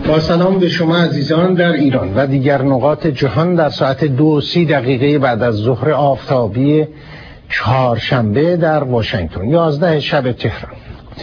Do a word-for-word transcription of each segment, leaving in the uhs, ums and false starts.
با سلام به شما عزیزان در ایران و دیگر نقاط جهان در ساعت دو و سی دقیقه بعد از ظهر آفتابی چهارشنبه در واشنگتن، یازده شب تهران.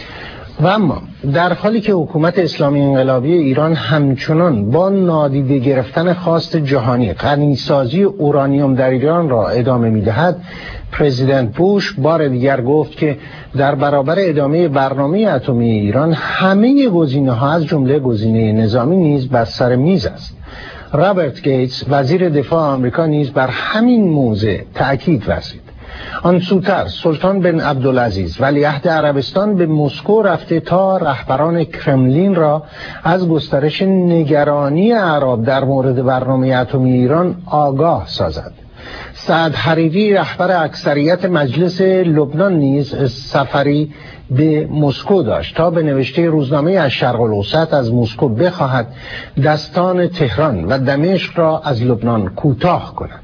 و اما در حالی که حکومت اسلامی انقلابی ایران همچنان با نادیده گرفتن خواست جهانی غنیسازی اورانیوم در ایران را ادامه می‌دهد، پرزیدنت بوش بار دیگر گفت که در برابر ادامه برنامه اتمی ایران همه گزینه‌ها از جمله گزینه نظامی نیز بر سر میز است. رابرت گیتس وزیر دفاع آمریکا نیز بر همین موضع تأکید ورزید. آن سوتر سلطان بن عبدالعزیز ولیعهد عربستان به مسکو رفته تا رهبران کرملین را از گسترش نگرانی اعراب در مورد برنامه اتمی ایران آگاه سازد. سعد حریری رهبر اکثریت مجلس لبنان نیز سفری به مسکو داشت تا به نوشته روزنامه الشرق الاوسط از مسکو بخواهد دستان تهران و دمشق را از لبنان کوتاه کند.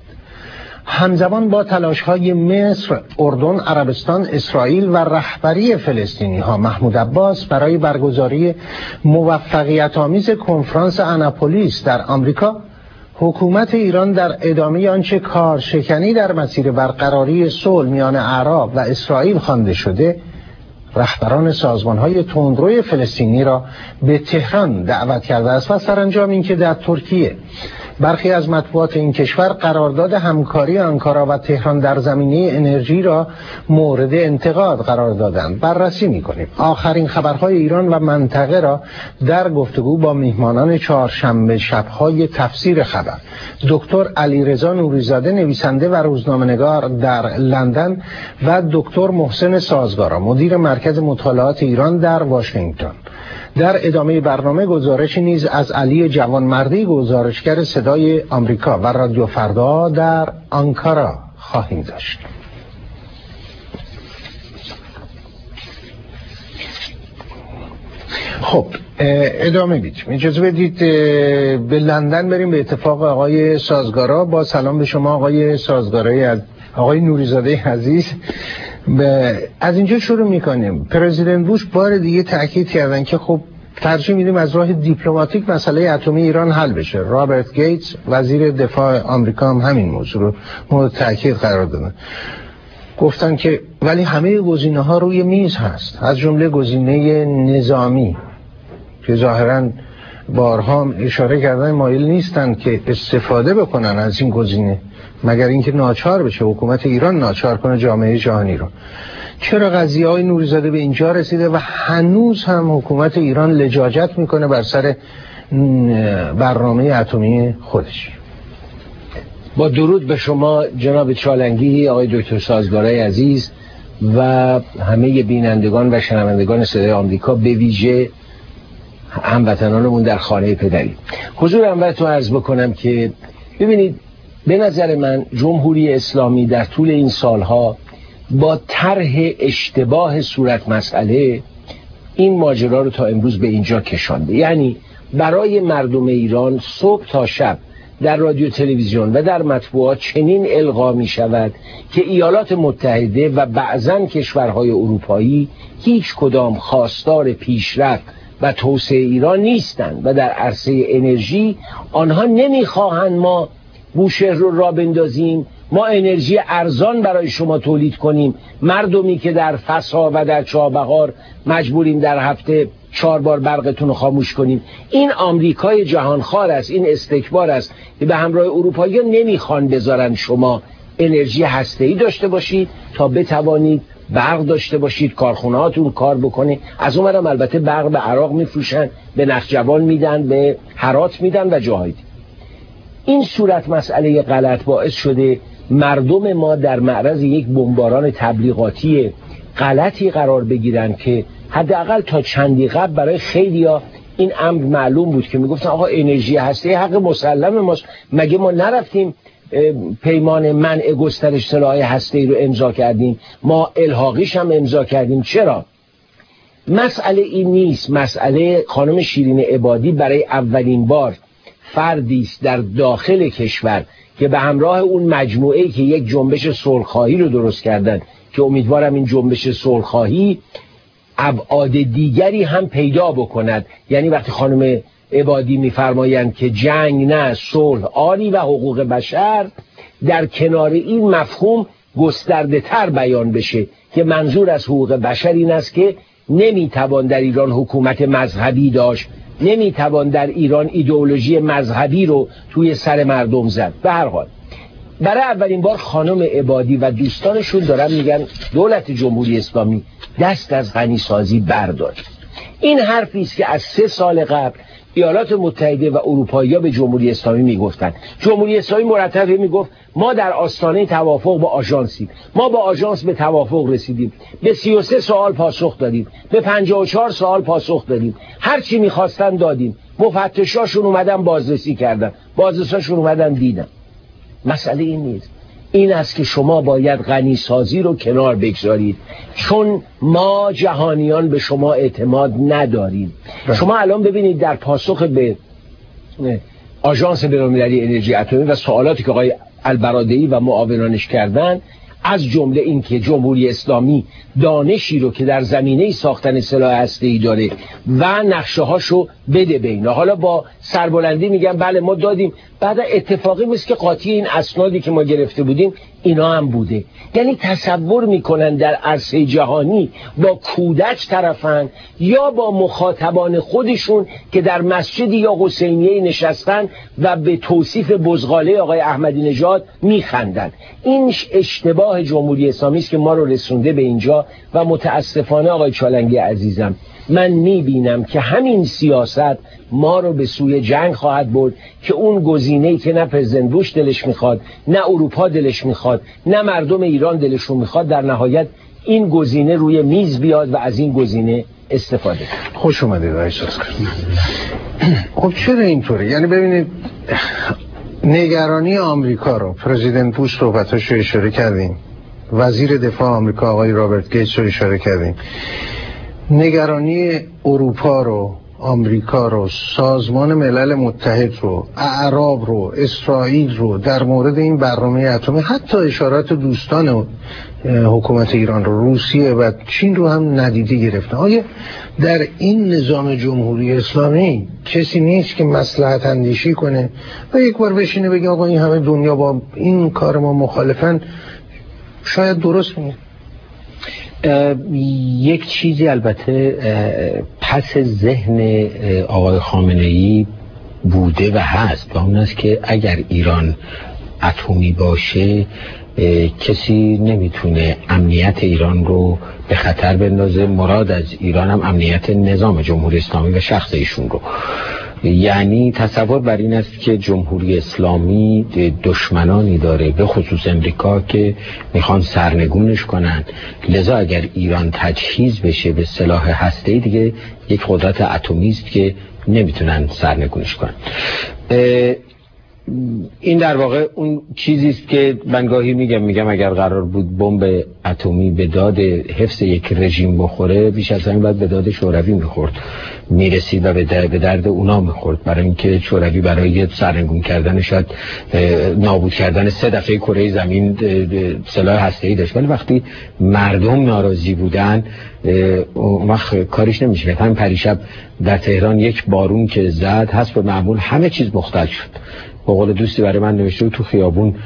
همزمان با تلاش‌های مصر، اردن، عربستان، اسرائیل و رهبری فلسطینی‌ها محمود عباس برای برگزاری موفقیت‌آمیز کنفرانس آناپولیس در آمریکا، حکومت ایران در ادامه آنچه کارشکنی در مسیر برقراری صلح میان اعراب و اسرائیل خوانده شده، رهبران سازمان‌های تندروی فلسطینی را به تهران دعوت کرده است و سرانجام اینکه در ترکیه برخی از مطبوعات این کشور قرارداد همکاری آنکارا و تهران در زمینه انرژی را مورد انتقاد قرار دادند بررسی می‌کنیم. آخرین خبرهای ایران و منطقه را در گفتگو با میهمانان چهارشنبه شب‌های تفسیر خبر، دکتر علیرضا نوری‌زاده نویسنده و روزنامه‌نگار در لندن و دکتر محسن سازگارا مدیر مرکز مطالعات ایران در واشنگتن. در ادامه برنامه گزارشی نیز از علی جوانمردی گزارشگر صدای آمریکا و رادیو فردا در آنکارا خواهیم داشت. خب ادامه بدیم. اجازه بدید به لندن بریم به اتفاق آقای سازگارا. با سلام به شما آقای سازگارای از آقای نوری‌زاده عزیز. از اینجا شروع میکنیم. پرزیدنت بوش بار دیگه تأکید کردن که خب ترجیح میدیم از راه دیپلماتیک مسئله اتمی ایران حل بشه. رابرت گیتس وزیر دفاع آمریکا هم همین موضوع رو مورد تأکید قرار دادن. گفتن که ولی همه گزینه‌ها روی میز هست، از جمله گزینه نظامی که ظاهراً بارها اشاره کردن مایل نیستن که استفاده بکنن از این گزینه مگر اینکه ناچار بشه حکومت ایران ناچار کنه جامعه جهانی رو. چرا قضیه های نوری‌زاده به اینجا رسیده و هنوز هم حکومت ایران لجاجت میکنه بر سر برنامه اتمی خودش؟ با درود به شما جناب چالنگی، آقای دکتر سازگارای عزیز و همه بینندگان و شنوندگان صدای آمریکا، به ویژه هموطنانمون در خانه پدری. حضور اولتون عرض بکنم که ببینید، به نظر من جمهوری اسلامی در طول این سالها با طرح اشتباه صورت مسئله این ماجرا رو تا امروز به اینجا کشانده. یعنی برای مردم ایران صبح تا شب در رادیو تلویزیون و در مطبوعات چنین القا می شود که ایالات متحده و بعضاً کشورهای اروپایی هیچ کدام خواستار پیشرفت و توسعه ایران نیستند و در عرصه انرژی آنها نمیخواهند ما بوشهر رو را بندازیم، ما انرژی ارزان برای شما تولید کنیم، مردمی که در فسا و در چابهار مجبوریم در هفته چهار بار برقتون رو خاموش کنیم. این آمریکای جهانخوار است، این استکبار است که به همراه اروپایی نمیخوان بذارن شما انرژی هسته‌ای داشته باشید تا بتوانید برق داشته باشید، کارخونه هاتون کار بکنه. از اونورم البته برق به عراق میفروشن، به نخجوان میدن، به هرات میدن و جاهای. این صورت مسئله غلط باعث شده مردم ما در معرض یک بمباران تبلیغاتی غلطی قرار بگیرن که حداقل تا چندی قبل برای خیلیا این امر معلوم بود که میگفتن آقا انرژی هسته حق مسلم ماست، مگه ما نرفتیم پیمان منع گسترش سلاح هسته‌ای رو امضا کردیم، ما الحاقیش هم امضا کردیم. چرا؟ مسئله این نیست. مسئله خانم شیرین عبادی برای اولین بار فردی است در داخل کشور که به همراه اون مجموعه‌ای که یک جنبش صلح‌خواهی رو درست کردن که امیدوارم این جنبش صلح‌خواهی ابعاد دیگری هم پیدا بکند. یعنی وقتی خانم عبادی میفرمایند که جنگ نه، صلح آری و حقوق بشر، در کنار این مفهوم گسترده تر بیان بشه که منظور از حقوق بشر این است که نمیتوان در ایران حکومت مذهبی داشت، نمیتوان در ایران ایدئولوژی مذهبی رو توی سر مردم زد. به هر حال برای اولین بار خانم عبادی و دوستانشون دارن میگن دولت جمهوری اسلامی دست از غنیسازی برداره. این حرفی است که از سه سال قبل ایالات متحده و اروپایی‌ها به جمهوری اسلامی میگفتن. جمهوری اسلامی مرتب میگفت ما در آستانه توافق با آژانسیم، ما با آژانس به توافق رسیدیم، به سی و سه سوال پاسخ دادیم، به پنجاه و چهار سوال پاسخ دادیم، هر چی میخواستن دادیم، مفتشاشون اومدن بازرسی کردن، بازرساشون اومدن دیدن. مسئله این نیست، این است که شما باید غنیسازی رو کنار بگذارید، چون ما جهانیان به شما اعتماد نداریم. ده. شما الان ببینید در پاسخ به آژانس بین‌المللی انرژی اتمی و سوالاتی که آقای البرادعی و معاونانش کردن، از جمله این که جمهوری اسلامی دانشی رو که در زمینه ساختن سلاح هسته‌ای داره و نقشه هاشو بده به اینا. حالا با سربلندی میگن بله ما دادیم، بعد اتفاقی نیست که قاطی این اسنادی که ما گرفته بودیم اینا هم بوده. یعنی تصور میکنن در عرصه جهانی با کودک طرفن یا با مخاطبان خودشون که در مسجدی یا حسینیه نشستن و به توصیف بزغاله آقای احمدی نژاد میخندن. این اشتباه جمهوری اسلامی است که ما رو رسونده به اینجا و متاسفانه آقای چالنگی عزیزم من میبینم که همین سیاست ما رو به سوی جنگ خواهد برد که اون گزینه‌ای که نه پرزیدنت بوش دلش میخواد، نه اروپا دلش میخواد، نه مردم ایران دلشون میخواد، در نهایت این گزینه روی میز بیاد و از این گزینه استفاده کنه. خوش اومدید آقای ساسکار. خب چرا اینطوره؟ یعنی ببینید نگرانی آمریکا رو پرزیدنت بوش صحبتاش رو اشاره کردیم، وزیر دفاع آمریکا آقای رابرت گیتس رو اشاره کردیم، نگرانی اروپا رو، آمریکا رو، سازمان ملل متحد رو، اعراب رو، اسرائیل رو در مورد این برنامه اتمی، حتی اشارات دوستان حکومت ایران رو، روسیه و چین رو هم ندیده گرفتن. آیا در این نظام جمهوری اسلامی کسی نیست که مصلحت اندیشی کنه و یک بار بشینه بگه آقا این همه دنیا با این کار ما مخالفن، شاید درست میگه؟ یک چیزی البته پس ذهن آقای خامنه‌ای بوده و هست و اون است که اگر ایران اتمی باشه کسی نمیتونه امنیت ایران رو به خطر بندازه. مراد از ایران هم امنیت نظام جمهوری اسلامی و شخص ایشون رو. یعنی تصور بر این است که جمهوری اسلامی دشمنانی داره، به خصوص امریکا، که میخوان سرنگونش کنن. لذا اگر ایران تجهیز بشه به سلاح هسته‌ای دیگه یک قدرت اتمی است که نمیتونن سرنگونش کنن. این در واقع اون چیزی است که من گاهی میگم میگم اگر قرار بود بمب اتمی به داد حفظ یک رژیم بخوره، بیش از همین باید به داد شوروی میخورد، میرسید و به درد, به درد اونا میخورد، برای اینکه شوروی برای سرنگون کردن شاید نابود کردن سه دفعه کره زمین سلاح هسته‌ای داشت، ولی وقتی مردم ناراضی بودن اون وقت کاریش نمیشه. همین پریشب در تهران یک بارون که زد حسب معمول همه چیز مختل شد. به قول دوستی برای من نوشته تو خیابون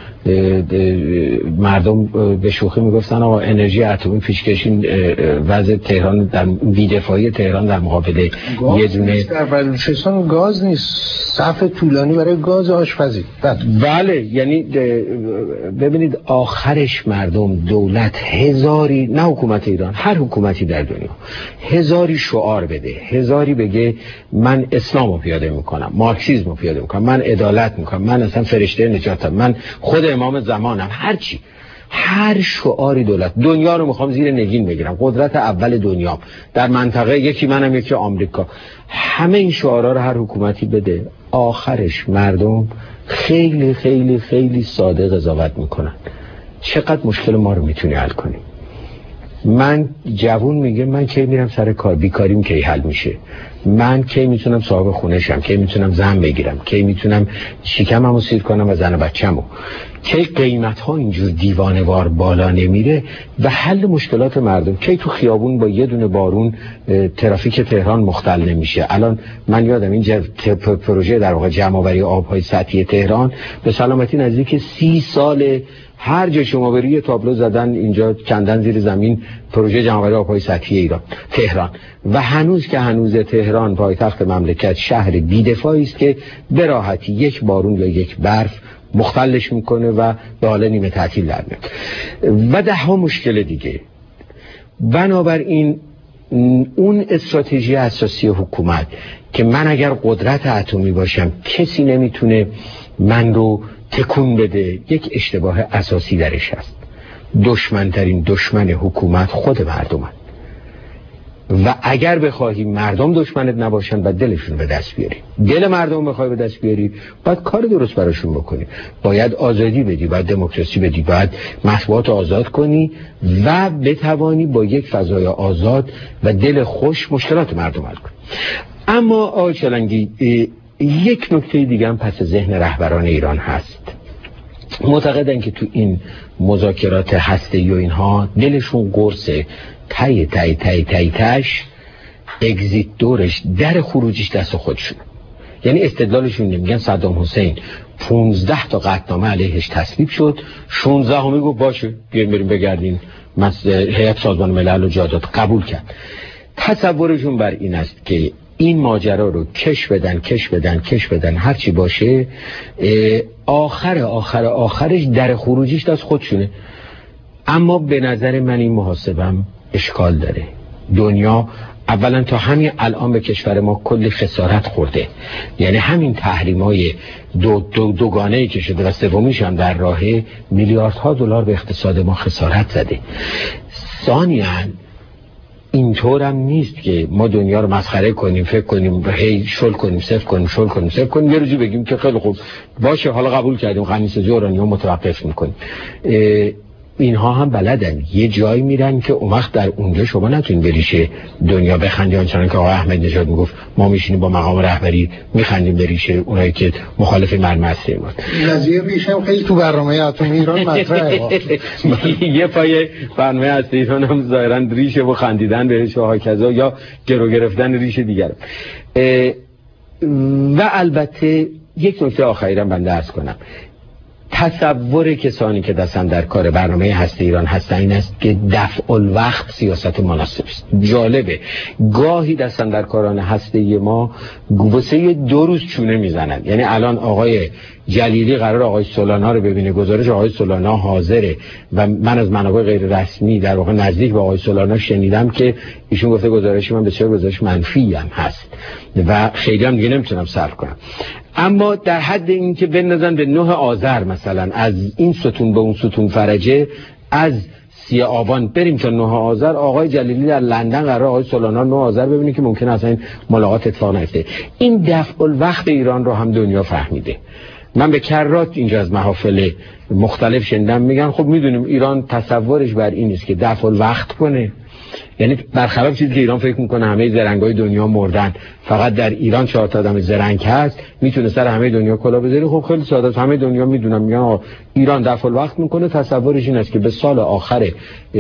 مردم به شوخی میگفتن آقا انرژی اتمی پیشکشین وضع تهران در بی‌دفاعی تهران در مقابل یه دونه در بلوچستان گاز نیست، صف طولانی برای گاز آشپزی. بله، یعنی ببینید آخرش مردم، دولت هزاری، نه حکومت ایران، هر حکومتی در دنیا هزاری شعار بده، هزاری بگه من اسلام رو پیاده میکنم، مارکسیسم رو پیاده میکنم، من عدالت میکنم، من اصلا فرشته نجاتم، من خود امام زمانم، هر چی، هر شعاری دولت، دنیا رو میخوام زیر نگین بگیرم، قدرت اول دنیا در منطقه، یکی منم یکی آمریکا، همه این شعارها رو هر حکومتی بده، آخرش مردم خیلی خیلی خیلی ساده قضاوت میکنن چقدر مشکل ما رو میتونی حل کنی. من جوون میگه من کی میرم سر کار، بیکاریم کی حل میشه، من کی میتونم صاحب خونه شم، کی میتونم زن بگیرم، کی میتونم شکممو سیر کنم و زن و بچه‌مو، کی قیمت ها اینجور دیوانه‌وار بالا نمیره و حل مشکلات مردم، کی تو خیابون با یه دونه بارون ترافیک تهران مختل نمیشه. الان من یادم این پروژه در واقع جمع‌آوری آب‌های سطحی تهران به سلامتی نزدیک سی سال، هر جا شما بری یه تابلو زدن اینجا کندن زیر زمین پروژه جمع‌آوری آب‌های سطحی ایران تهران، و هنوز که هنوز تهران پایتخت مملکت شهر بی‌دفاعی است که به راحتی یک بارون یا یک برف مختلش میکنه و به حال نیمه تعطیل در میاد و ده ها مشکل دیگه. بنابراین اون استراتژی اساسی حکومت که من اگر قدرت اتمی باشم کسی نمیتونه من رو تکون بده، یک اشتباه اساسی درش هست. دشمنترین دشمن حکومت خود مردمه و اگر بخواهی مردم دشمنت نباشن باید دلشون به دست بیاری. دل مردم بخوای به دست بیاری باید کار درست براشون بکنی، باید آزادی بدی، باید دموکراسی بدی، باید مطبوعات آزاد کنی و بتوانی با یک فضای آزاد و دل خوش مشکلات مردم حل کنی. اما آقای چالنگی یک نکته دیگه هم پس ذهن رهبران ایران هست. معتقدن که تو این مذاکرات هسته‌ای و اینها دلشون قرصه، تای تای تای تای تاش اگزیت دورش، در خروجیش دست خودشون. یعنی استدلالشون نمیگن صدام حسین پونزده تا قطعنامه علیهش تصویب شد، شانزده همی گفت باشه بیایم بریم بگردیم هیئت سازمان ملل و جادات قبول کرد. تصورشون بر این است که این ماجرا رو کش بدن کش بدن کش بدن هرچی باشه آخر آخر آخرش در خروجیش دست خودشونه. اما به نظر من این محاسبم اشکال داره. دنیا اولا تا همین الان به کشور ما کلی خسارت خورده، یعنی همین تحریمای دو دو دوگانه‌ای که شده و سومیش هم در راهه میلیاردها دلار به اقتصاد ما خسارت زده. ثانیاً اینطور هم نیست که ما دنیا رو مسخره کنیم، فکر کنیم هی شل کنیم صفر کنیم شل کنیم صفر کنیم یه روزی بگیم که خیلی خوب باشه حالا قبول کردیم غنیسازی اورانیوم متوقف میکنیم. اینها هم بلدن یه جایی میرن که اون وقت در اونجا شما نتونین بریشه دنیا بخندی، آنچنان که آقای احمد نژاد میگفت ما میشینیم با مقام رهبری میخندیم بریشه اونایی که مخالف مرمى هسته ما. نظیر ریشه هم خیلی تو برنامه اتم ایران مطرحه. یه پای برنامه هسته ایران هم ظاهرا ریشه و خندیدن بهش و کذا یا گرو گرفتن ریشه دیگر. و البته یک نکته آخری رو بنده عرض کنم. تصور کسانی که دستن در کار برنامه هسته ایران هستن این است که دفع الوقت سیاست مناسب است. جالبه گاهی دستن در کاران هسته ما واسه دو روز چونه میزنن. یعنی الان آقای جلیلی قرار آقای سولانا رو ببینه، گزارش آقای سولانا حاضره و من از منابع غیر رسمی در واقع نزدیک به آقای سولانا شنیدم که ایشون گفته گزارش من بسیار گزارش منفی هم هست و خیلی هم دیگه نمیتونم صرف کنم. اما در حد این که بندازن به نه آذر مثلا از این ستون به اون ستون فرجه، از سی آبان بریم تا نه آذر، آقای جلیلی در لندن قرار آقای سولانا نه آذر ببینه که ممکنه اصلا این ملاقات اتفاق نیفته. این دفع الوقت ایران رو هم دنیا فهمیده. من به کرات اینجا از محافل مختلف شنیدم میگن خب میدونیم ایران تصورش بر این است که دفع الوقت کنه، یعنی برخلاف چیزی که ایران فکر میکنه همه زرنگای دنیا مردن، فقط در ایران چهار تا آدم زرنگ هست میتونه سر همه دنیا کلا بذاره. خب خیلی ساده است، همه دنیا میدونن میگن ایران دفع الوقت میکنه. تصورش این است که به سال آخر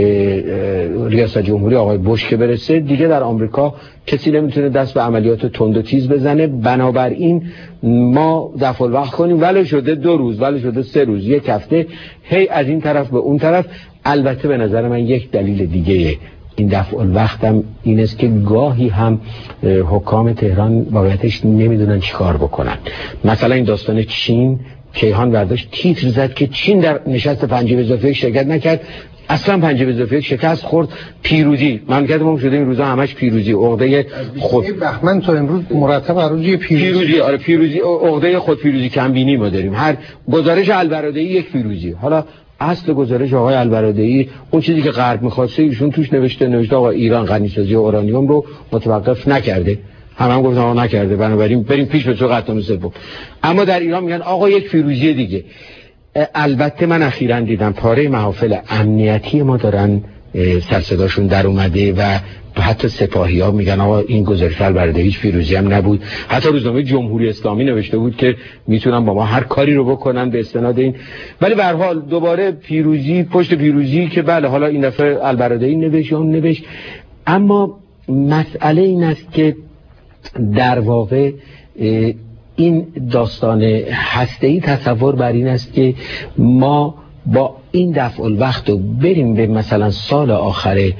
ریاست جمهوری آقای بوش که برسه دیگه در آمریکا کسی نمیتونه دست به عملیات تند و تیز بزنه، بنابراین ما دفع الوقت کنیم، ولی شده دو روز ولی شده سه روز یک هفته هی از این طرف به اون طرف. البته به نظر من یک دلیل دیگه این دفع الوقت هم این است که گاهی هم حکام تهران واقعیتش نمیدونن چی کار بکنن. مثلا این داستان چین، کیهان برداشت تیتر زد که چین در نشست پنجه به اضافه یک شرکت نکرد، اصلا پنجه به اضافه یک شکست خورد، پیروزی مملکت ما شده این روزا همش پیروزی، عقده خود بخمن تا امروز مرتب عروضی پیروزی پیروزی آره پیروزی عقده خود پیروزی کمبینی ما داریم. هر گزارش البرادعی یک پیروزی. حالا اصل گزارش آقای البرادعی اون چیزی که غرب می‌خواسته ایشون توش نوشته نوشته آقا ایران غنیسازی اورانیوم رو متوقف نکرده، همه هم گفتن آقا نکرده، بنابراین بریم پیش به سوی قطعنامه سوم. اما در ایران میگن آقا یک پیروزی دیگه. البته من اخیراً دیدم پاره محافل امنیتی ما دارن سرصداشون در اومده و حتی سپاهی ها میگن آقا این گزارش البرادعی هیچ پیروزی هم نبود. حتی روزنامه جمهوری اسلامی نوشته بود که میتونن با ما هر کاری رو بکنن به استناد این. ولی به هر حال دوباره پیروزی پشت پیروزی که بله حالا این دفعه البرادعی نوشت یا اون نوشت. اما مسئله این است که در واقع این داستان هسته‌ای تصور بر این است که ما با این دفع الوقت و بریم به مثلا سال آخر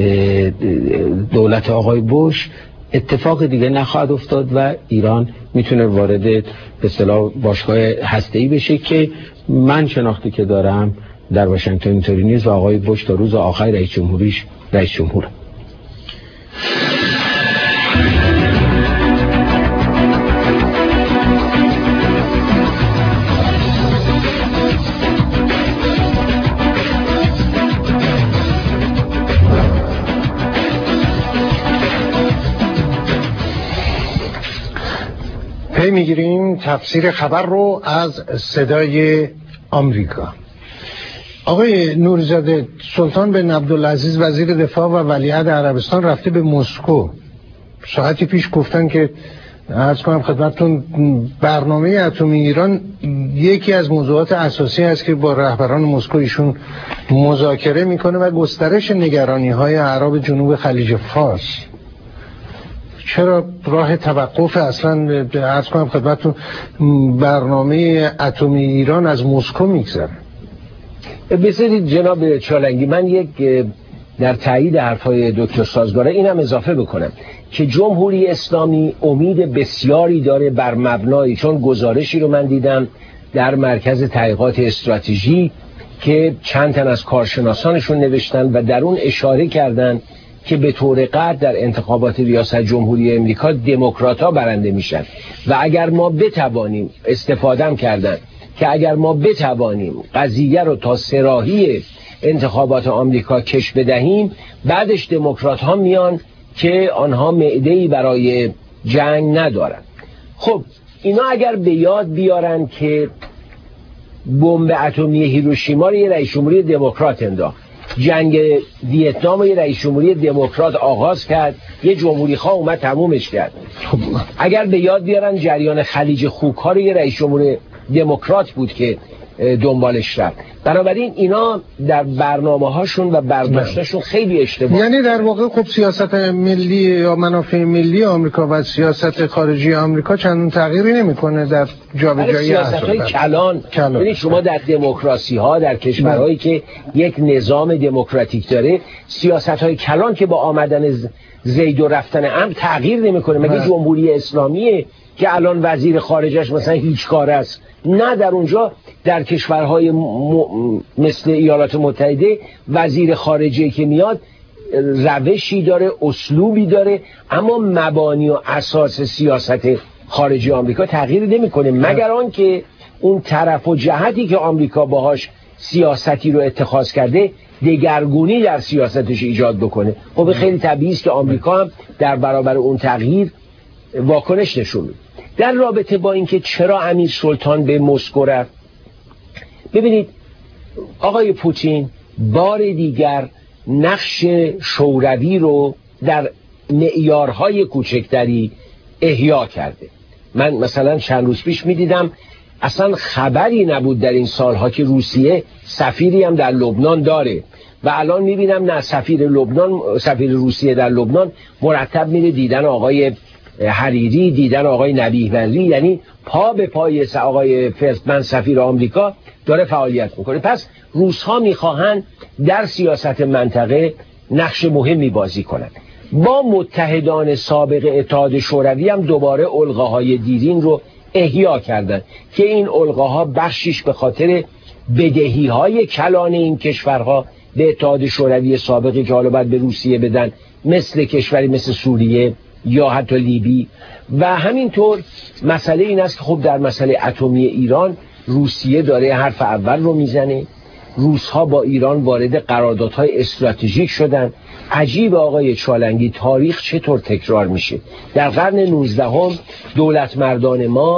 دولت آقای بوش اتفاق دیگه نخواهد افتاد و ایران میتونه وارد به اصطلاح باشگاه هسته‌ای بشه که من شناختی که دارم در واشنگتن اینطوری نیست و آقای بوش تا روز آخر رئیس جمهوریش رئیس جمهوره. پی میگیریم تفسیر خبر رو از صدای آمریکا. آقای نوری‌زاده، سلطان بن عبدالعزیز وزیر دفاع و ولیعهد عربستان رفته به مسکو. ساعتی پیش گفتن که عرض کنم خدمتتون برنامه اتمی ایران یکی از موضوعات اساسی است که با رهبران مسکو ایشون مذاکره میکنه و گسترش نگرانی‌های اعراب جنوب خلیج فارس. چرا راه توقف اصلا عرض کنم خدمتتون برنامه اتمی ایران از مسکو میگذره؟ بذارید جناب چالنگی من یک در تایید حرفای دکتر سازگاره اینم اضافه بکنم که جمهوری اسلامی امید بسیاری داره بر مبنای، چون گزارشی رو من دیدم در مرکز تحقیقات استراتژی که چند تن از کارشناسانشون نوشتن و در اون اشاره کردن که به طور قطع در انتخابات ریاست جمهوری امریکا دموکرات‌ها برنده میشن و اگر ما بتوانیم استفاده کردن که اگر ما بتوانیم قضیه رو تا سراحی انتخابات آمریکا کش بدهیم بعدش دموکرات‌ها میان که آنها معده‌ای برای جنگ ندارن. خب اینا اگر به یاد بیارن که بمب اتمی هیروشیما رو یه رئیس جمهوری دموکرات انداخت، جنگ ویتنام رو یه رئیس جمهوری دموکرات آغاز کرد، یه جمهوری خواه اومد تمومش کرد. اگر به یاد بیارن جریان خلیج خوک ها رو یه رئیس جمهوری دموکرات بود که دنبالش رفت. بنابراین اینا در برنامه هاشون و برداشتشون خیلی اشتباه. یعنی در واقع خب سیاست ملی یا منافع ملی آمریکا و سیاست خارجی آمریکا چندان تغییری نمیکنه در جابجایی سیاست‌های کلان. یعنی شما در دموکراسی ها در کشورهایی که یک نظام دموکراتیک داره سیاست‌های کلان که با آمدن زید و رفتن امر تغییر نمیکنه. مگه جمهوری اسلامیه که الان وزیر خارجش مثلا هیچ کار است؟ نه، در اونجا در کشورهای م... مثل ایالات متحده وزیر خارجه که میاد روشی داره، اسلوبی داره، اما مبانی و اساس سیاست خارجی آمریکا تغییر نمیکنه مگر آنکه اون طرف و جهتی که آمریکا باهاش سیاستی رو اتخاذ کرده دگرگونی در سیاستش ایجاد بکنه. خب خیلی طبیعی است که آمریکا هم در برابر اون تغییر واکنش نشون میده. در رابطه با اینکه چرا امیر سلطان به مسکو رفت، ببینید آقای پوتین بار دیگر نقش شوروی رو در معیارهای کوچکتری احیا کرده. من مثلا چند روز پیش میدیدم اصلا خبری نبود در این سالها که روسیه سفیری هم در لبنان داره و الان میبینم نه، سفیر لبنان، سفیر روسیه در لبنان مرتب میره دیدن آقای حریری، دیدن آقای نبیه ولی، یعنی پا به پای آقای فرستمن سفیر آمریکا داره فعالیت میکنه. پس روس‌ها میخواهند در سیاست منطقه نقش مهمی بازی کنند. با متحدان سابق اتحاد شوروی هم دوباره الغاهای دیرین رو احیا کردند که این الغاها بخشیش به خاطر بدهی‌های کلان این کشورها به اتحاد شوروی سابقی که حالا باید به روسیه بدن، مثل کشوری مثل سوریه یا حتی لیبی، و همینطور مسئله این است که خب در مسئله اتمی ایران روسیه داره حرف اول رو میزنه. روس‌ها با ایران وارد قراردادهای استراتژیک شدن. عجیب آقای چالنگی تاریخ چطور تکرار میشه. در قرن نوزدهم دولت مردان ما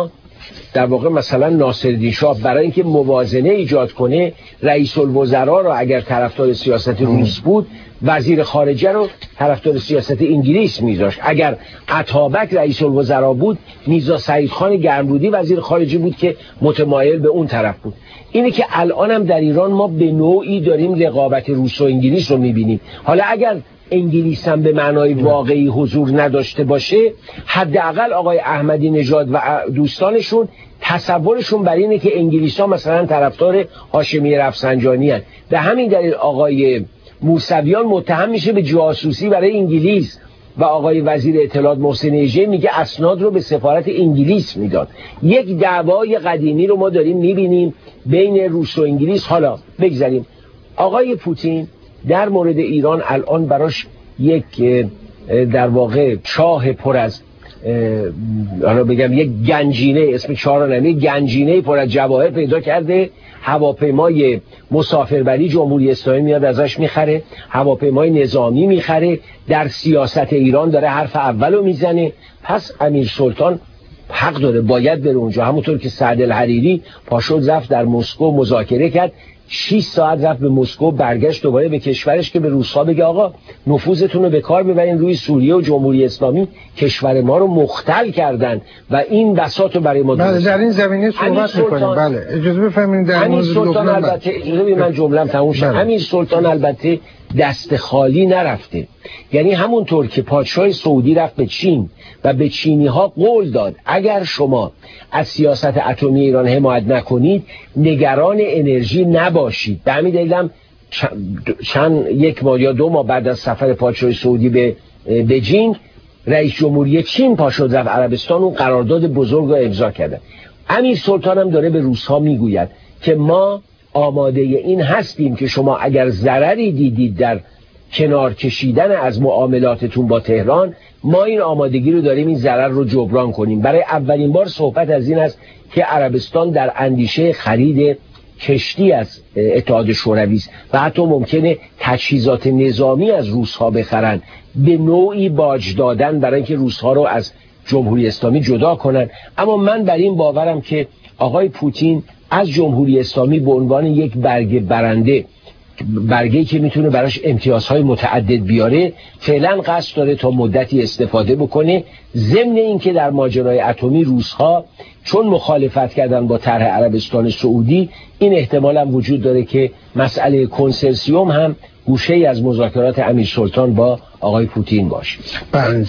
در واقع مثلا ناصرالدین شاه برای اینکه موازنه ایجاد کنه رئیس الوزراء رو اگر طرفدار سیاست روس بود وزیر خارجه رو طرفدار سیاست انگلیس میذاشت. اگر اتابک رئیس الوزراء بود میرزا سعید خان گرمرودی وزیر خارجه بود که متمایل به اون طرف بود. اینه که الان هم در ایران ما به نوعی داریم رقابت روس و انگلیس رو میبینیم. حالا اگر انگلیس هم به معنای واقعی حضور نداشته باشه، حداقل آقای احمدی نژاد و دوستانشون تصورشون بر اینه که انگلیس ها مثلا طرفدار هاشمی رفسنجانی هستند. به همین دلیل آقای موسویان متهم میشه به جاسوسی برای انگلیس و آقای وزیر اطلاعات محسن اژه میگه اسناد رو به سفارت انگلیس میداد. یک دعوای قدیمی رو ما داریم میبینیم بین روس و انگلیس. حالا بگذاریم آقای پوتین در مورد ایران الان براش یک در واقع چاه پر از حالا بگم یک گنجینه، اسم چاه نمی گنجینه پر از جواهر پیدا کرده. هواپیمای مسافربری جمهوری اسلامی میاد ازش میخره، هواپیمای نظامی میخره، در سیاست ایران داره حرف اولو میزنه. پس امیر سلطان حق داره، باید بره اونجا. همونطور که سعد الحریری پاشد رفت در مسکو مذاکره کرد، شش ساعت رفت به مسکو، برگشت دوباره به کشورش که به روس‌ها بگه آقا نفوذتون رو به کار ببرین روی سوریه و جمهوری اسلامی، کشور ما رو مختل کردن و این بساط رو برای ما بله در این زمینه صحبت می‌کنیم. بله اجازه بفرمایید در مورد لبنان البته اجازه بدید من جمله‌ام تموم شه. امیر سلطان البته دست خالی نرفته، یعنی همونطور که پادشاه سعودی رفت به چین و به چینی ها قول داد اگر شما از سیاست اتمی ایران حمایت نکنید نگران انرژی نباشید. به همین دلیل هم چند یک ماه یا دو ماه بعد از سفر پادشاه سعودی به بجینگ رئیس جمهوری چین پاشد رفت عربستان و قرارداد بزرگ رو امضا کرده. امیر سلطان هم داره به روس‌ها میگوید که ما آماده این هستیم که شما اگر ضرری دیدید در کنار کشیدن از معاملاتتون با تهران، ما این آمادگی رو داریم این ضرر رو جبران کنیم. برای اولین بار صحبت از این است که عربستان در اندیشه خرید کشتی از اتحاد شوروی است و حتی ممکنه تجهیزات نظامی از روس‌ها بخرن، به نوعی باج دادن برای اینکه روس‌ها رو از جمهوری اسلامی جدا کنن. اما من بر این باورم که آقای پوتین از جمهوری اسلامی به عنوان یک برگه برنده، برگه‌ای که میتونه براش امتیازهای متعدد بیاره، فعلا قصد داره تا مدتی استفاده بکنه. ضمن این که در ماجرای اتمی روس‌ها چون مخالفت کردن با طرح عربستان سعودی، این احتمال هم وجود داره که مسئله کنسرسیوم هم گوشه‌ای از مذاکرات امیر سلطان با آقای پوتین باشه. بله.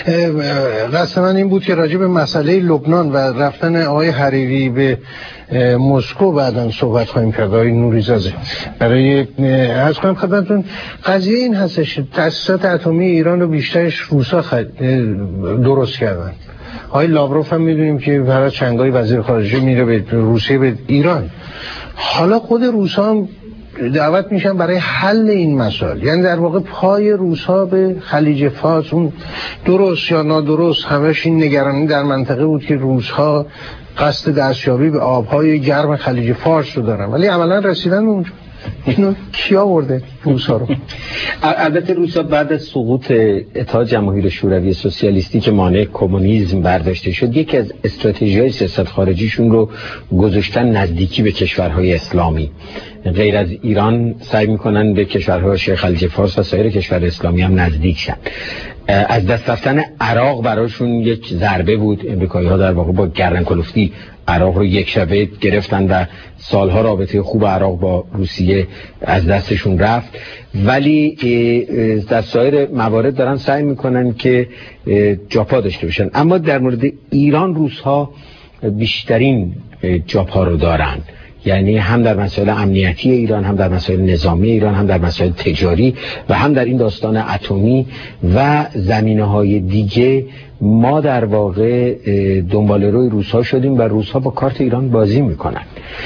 قصد من این بود که راجع به مسئله لبنان و رفتن آقای حریری به مسکو بعداً صحبت خواهیم کرد. آقای نوری‌زاده برای عرض کنم خدمتتون قضیه این هستش تأسیسات اتمی ایران رو بیشترش روسا خد... درست کردن. آقای لاوروف هم میدونیم که برای چنگای وزیر خارجه میره به روسیه به ایران. حالا خود روسا هم دعوت میشن برای حل این مسائل، یعنی در واقع پای روس‌ها به خلیج فارس، اون درست یا نادرست همش این نگرانی در منطقه بود که روس‌ها قصد دستیابی به آبهای گرم خلیج فارس رو دارن، ولی عملا رسیدن به اونجا. اینو کی آورده روس‌ها رو؟ البته روس‌ها بعد از سقوط اتحاد جماهیر شوروی سوسیالیستی که مانع کمونیسم برداشته شد، یکی از استراتژی‌های سیاست خارجیشون رو گذاشتن نزدیکی به کشورهای اسلامی. غیر از ایران سعی میکنن به کشورهای شیخ خلیج فارس و سایر کشور اسلامی هم نزدیک شن. از دست رفتن عراق براشون یک ضربه بود. امریکایی‌ها در واقع با گردن کلفتی عراق رو یک شبه گرفتن و سالها رابطه خوب عراق با روسیه از دستشون رفت، ولی در سایر موارد دارن سعی میکنن که جاپا داشته باشن. اما در مورد ایران روس‌ها بیشترین جاپا رو دارن، یعنی هم در مسائل امنیتی ایران، هم در مسائل نظامی ایران، هم در مسائل تجاری و هم در این داستان اتمی و زمینه‌های دیگه. ما در واقع دنبال روی روس‌ها شدیم و روس‌ها با کارت ایران بازی میکنن.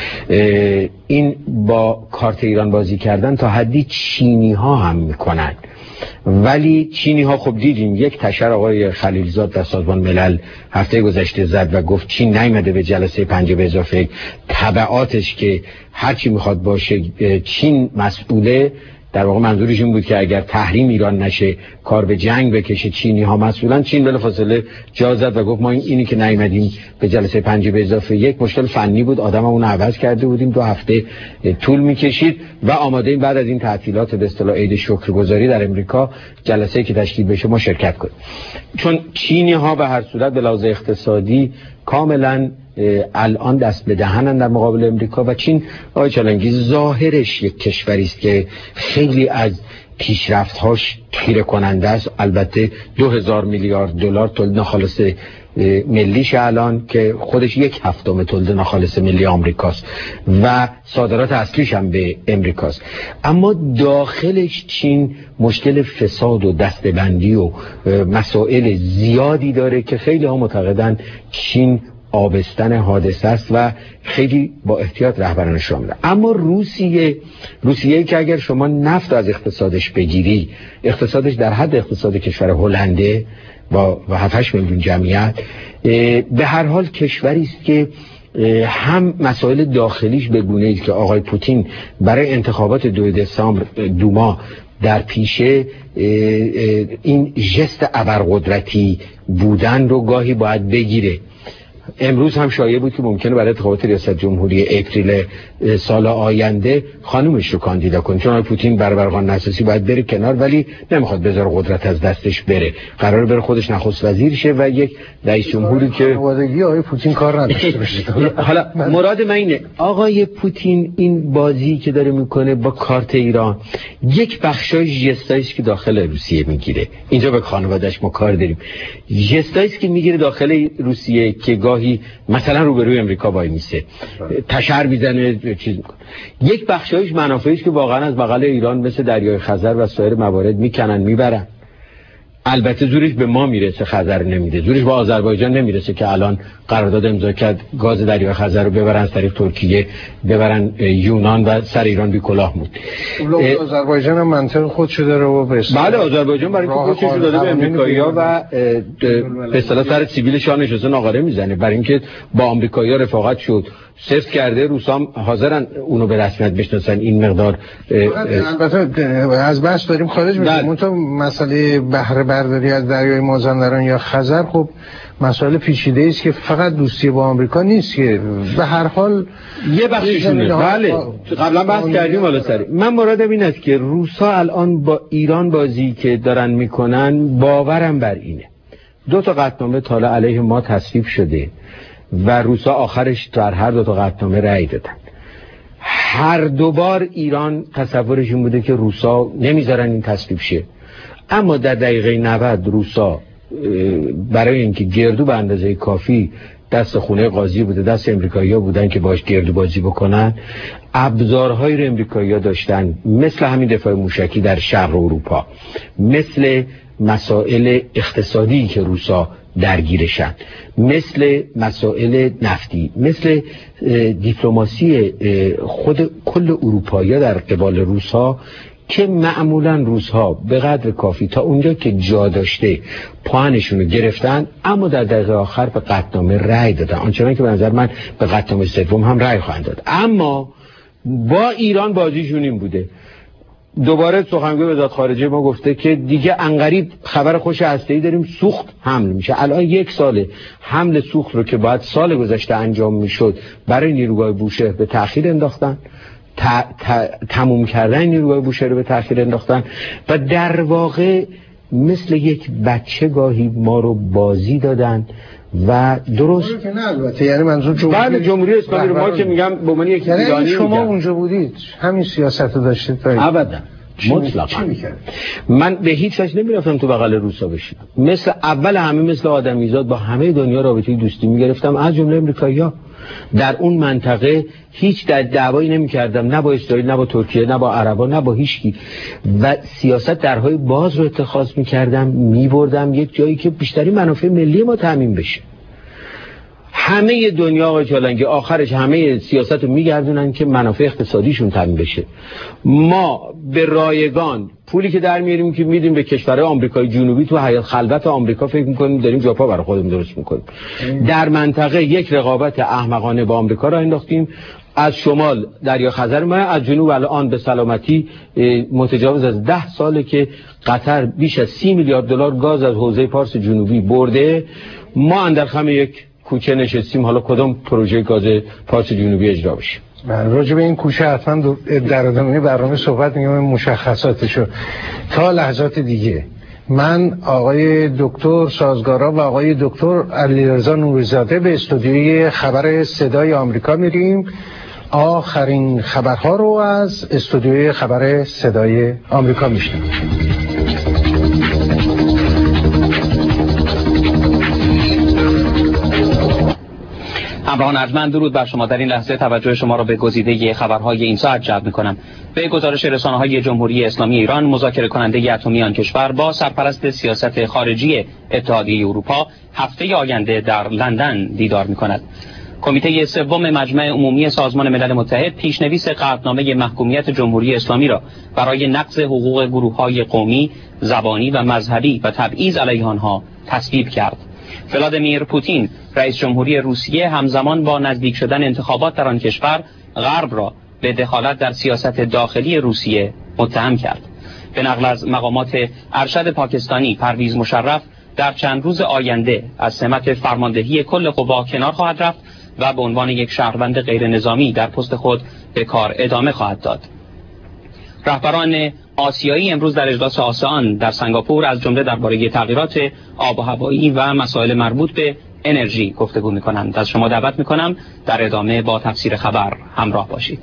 این با کارت ایران بازی کردن تا حدی چینی‌ها هم میکنن، ولی چینی‌ها خب دیدیم یک تشر آقای خلیلزاد در سازمان ملل هفته گذشته زد و گفت چین نیامده به جلسه پنجه به اضافه تبعاتش که هرچی میخواد باشه چین مسئوله. در واقع منظورش این بود که اگر تحریم ایران نشه، کار به جنگ بکشه، چینی ها مسئولن. چین بلافاصله جا زد و گفت ما اینی که نیومدیم به جلسه پنج به اضافه یک مشکل فنی بود، آدممون عوض کرده بودیم، دو هفته طول میکشید و آماده این بعد از این تعطیلات به اصطلاح عید شکرگزاری در امریکا جلسه‌ای که تشکیل بشه ما شرکت کنیم. چون چینی ها به هر صورت به لحاظ اقتصادی کاملا الان دست به دهنن در مقابل امریکا و چین آقای چالنگی ظاهرش یک کشوری است که خیلی از پیشرفت‌هاش خیره کننده است. البته دو هزار میلیارد دلار تولید ناخالص ملیش الان که خودش یک هفتم تولید ناخالص ملی آمریکاست و صادرات اصلیش هم به امریکاست. اما داخلش چین مشکل فساد و دسته‌بندی و مسائل زیادی داره که خیلی ها معتقدن چین آبستن حادثه است و خیلی با احتیاط رهبرانش را میره. اما روسیه روسیه که اگر شما نفت از اقتصادش بگیری، اقتصادش در حد اقتصاد کشور هلنده با هفت هشت میلیون جمعیت، به هر حال کشوری است که هم مسائل داخلیش به گونه‌ای است که آقای پوتین برای انتخابات دو دسامبر دوما در پیشه این ژست ابرقدرتی بودن رو گاهی باید بگیره. امروز هم شایعه بود که ممکنه برای انتخابات ریاست جمهوری اپریل سال آینده خانومش رو کاندیدا کنه، چون پوتین برابر قانون اساسی باید بره کنار ولی نمیخواد بذاره قدرت از دستش بره، قراره بره خودش نخست وزیر شه و یک رئیس جمهوری که خانوادگی آقای پوتین کار نداشته باشه. حالا مراد من اینه آقای پوتین این بازی که داره میکنه با کارت ایران یک بخشای ژستایی که داخل روسیه میگیره. اینجا به خانواده‌اش ما کار داریم. ژستایی که میگیره داخل روسیه که گاهی مثلا روبروی امریکا وای میسه، تشر میزنه، چیز میکنه. یک بخشایش منافعش که واقعا از بغل ایران مثل دریای خزر و سایر موارد میکنن میبرن. البته زورش به ما میرسه، خزر نمیده. زورش به آذربایجان نمیرسه که الان قرارداد امضا کرد گاز دریای خزر رو ببرن از طریق ترکیه ببرن یونان و سر ایران بی کلاه بود. آذربایجان هم منطق خودشو داره و به بله آذربایجان برای اینکه خودش داده به امریکایی‌ها و به اصطلاح سر سیبیل شاه نشسته ناقاره میزنه، برای اینکه با آمریکایی‌ها رفاقت شد، صفر کرده. روسام حاضرن اونو به رسمیت بشناسن. این مقدار البته از بحث داریم خارج میشیم. اون تو مسئله بهره برداری از دریای مازندران یا خزر خب مسئله پیچیده است که فقط دوستی با آمریکا نیست که به هر حال یه بخششونه. بله قبلا بحث کردیم والا سری. من مرادم این است که روسا الان با ایران بازی که دارن میکنن باورم بر اینه. دو تا قطعنامه تا علیه ما تصویب شده و روسا آخرش در هر دو تا قطعنامه رأی دادن. هر دوبار ایران تصورش این بوده که روسا نمیذارن این تصویب شه، اما در دقیقه نود روسا برای اینکه گردو به اندازه کافی دست خونه قاضی بوده، دست امریکایی‌ها بودن که باش گردو بازی بکنن، ابزارهایی رو امریکایی‌ها داشتن مثل همین دفاع موشکی در شرق اروپا، مثل مسائل اقتصادی که روسا درگیرشن، مثل مسائل نفتی، مثل دیپلماسی خود کل اروپایی‌ها در قبال روسا که معمولا روس‌ها به قدر کافی تا اونجا که جا داشته پاهنشون رو گرفتن، اما در دقیقه آخر به قطعنامه رأی دادن، آنچنان که به نظر من به قطعنامه سوم هم رأی خواهند داد. اما با ایران بازیشون این بوده. دوباره سخنگوی وزارت خارجه ما گفته که دیگه انقریب خبر خوش هسته‌ای داریم، سوخت حمل میشه. الان یک ساله حمل سوخت رو که باید سال گذشته انجام میشد برای نیروگاه بوشهر به تأخیر انداختن، ت... ت... تموم کردن نیروگاه بوشهر رو به تأخیر انداختن و در واقع مثل یک بچه گاهی ما رو بازی دادن و درست که نه. البته یعنی منظور جمهوری بله جمهوری اسلامی رو ما که میگم به من یک ایرانی شما میگم. اونجا بودید همین سیاست رو داشتید ابدا مطلقاً. من به هیچ وجه نمیرفتم تو بغل روسا بشینم. مثل اول همه مثل آدمیزاد با همه دنیا رابطه دوستی میگرفتم، از جمله امریکایی‌ها. در اون منطقه هیچ در دعوایی نمی‌کردم، نه با اسرائیل، نه با ترکیه، نه با عربا، نه با هیچکی، و سیاست درهای باز رو اتخاذ می‌کردم، می‌بردم یک جایی که بیشتری منافع ملی ما تامین بشه. همه دنیا آقای چالنگی آخرش همه سیاست رو میگردونن که منافع اقتصادیشون تامین بشه. ما به رایگان پولی که در میاریم که میدیم به کشورهای آمریکای جنوبی تو حیات خلوت آمریکا فکر میکنیم داریم جاپا برای خودمون درست میکنیم. در منطقه یک رقابت احمقانه با آمریکا را انداختیم. از شمال دریا خزر میاد، از جنوب الان به سلامتی متجاوز از ده ساله که قطر بیش از سی میلیارد دلار گاز از حوزه پارس جنوبی برده. ما اندر خم یک کوچه نشستیم، حالا کدام پروژه گاز پارس جنوبی اجرا بشه. راجع به این کوچه حتما در ادامه برنامه صحبت می‌کنیم، مشخصاتشو تا لحظات دیگه. من آقای دکتر سازگارا و آقای دکتر علیرضا نوری‌زاده به استودیوی خبر صدای آمریکا میریم. آخرین خبرها رو از استودیوی خبر صدای آمریکا میشنویم. همراهان ارجمند، درود بر شما. در این لحظه توجه شما را به گزیده خبرهای این ساعت جلب می‌کنم. به گزارش رسانه‌های جمهوری اسلامی ایران، مذاکره کننده اتمی آن کشور با سرپرست سیاست خارجی اتحادیه اروپا هفته آینده در لندن دیدار می‌کند. کمیته سوم مجمع عمومی سازمان ملل متحد پیشنویس قطعنامه محکومیت جمهوری اسلامی را برای نقض حقوق گروه‌های قومی، زبانی و مذهبی و تبعیض علیه آنها تصویب کرد. ولادیمیر پوتین رئیس جمهوری روسیه همزمان با نزدیک شدن انتخابات در آن کشور غرب را به دخالت در سیاست داخلی روسیه متهم کرد. به نقل از مقامات ارشد پاکستانی، پرویز مشرف در چند روز آینده از سمت فرماندهی کل قوا کنار خواهد رفت و به عنوان یک شهروند غیر نظامی در پست خود به کار ادامه خواهد داد. رهبران آسیایی امروز در اجلاس آسان در سنگاپور از جمله درباره تغییرات آب و هوایی و مسائل مربوط به انرژی گفتگو می‌کنند. از شما دعوت می‌کنم در ادامه با تفسیر خبر همراه باشید.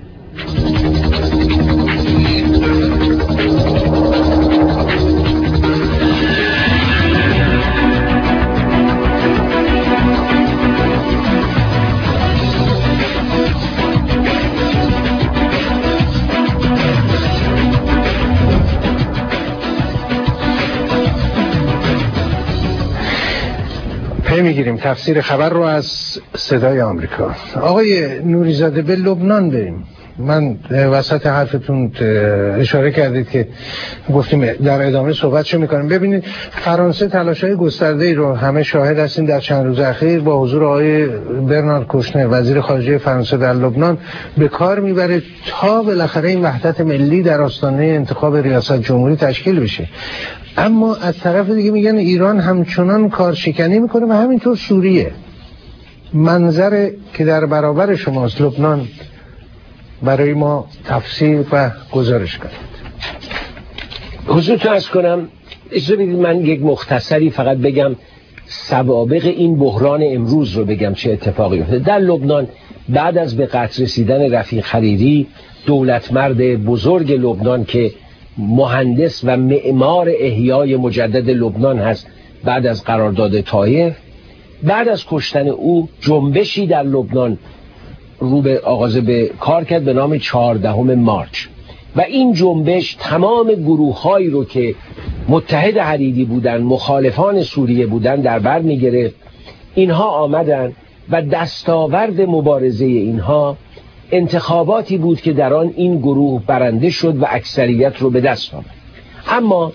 میگیریم تفسیر خبر رو از صدای آمریکا. آقای نوری‌زاده، به لبنان بریم. من وسط حرفتون اشاره کردید که گفتیم در ادامه صحبتشو میکنیم. ببینید فرانسه تلاش‌های گسترده‌ای رو همه شاهد هستیم در چند روز اخیر با حضور آقای برنارد کوشنر وزیر خارجه فرانسه در لبنان به کار میبره تا بالاخره این وحدت ملی در آستانه انتخاب ریاست جمهوری تشکیل بشه. اما از طرف دیگه میگن ایران همچنان کارشکنی میکنه و همینطور سوریه. منظر که در برابر شماست لبنان برای ما تفسیر و گزارش کنید. حضورتون عرض کنم، اجازه بدید من یک مختصری فقط بگم سوابق این بحران امروز رو بگم چه اتفاقی افتاد در لبنان. بعد از به قتل رسیدن رفیق حریری، دولتمرد بزرگ لبنان که مهندس و معمار احیای مجدد لبنان هست بعد از قرارداد طائف، بعد از کشتن او جنبشی در لبنان رو به آغاز به کار کرد به نام چهاردهم مارچ و این جنبش تمام گروه‌هایی رو که متحد حریری بودن، مخالفان سوریه بودن در بر می‌گرفت. اینها آمدن و دستاورد مبارزه اینها انتخاباتی بود که در آن این گروه برنده شد و اکثریت رو به دست آورد. اما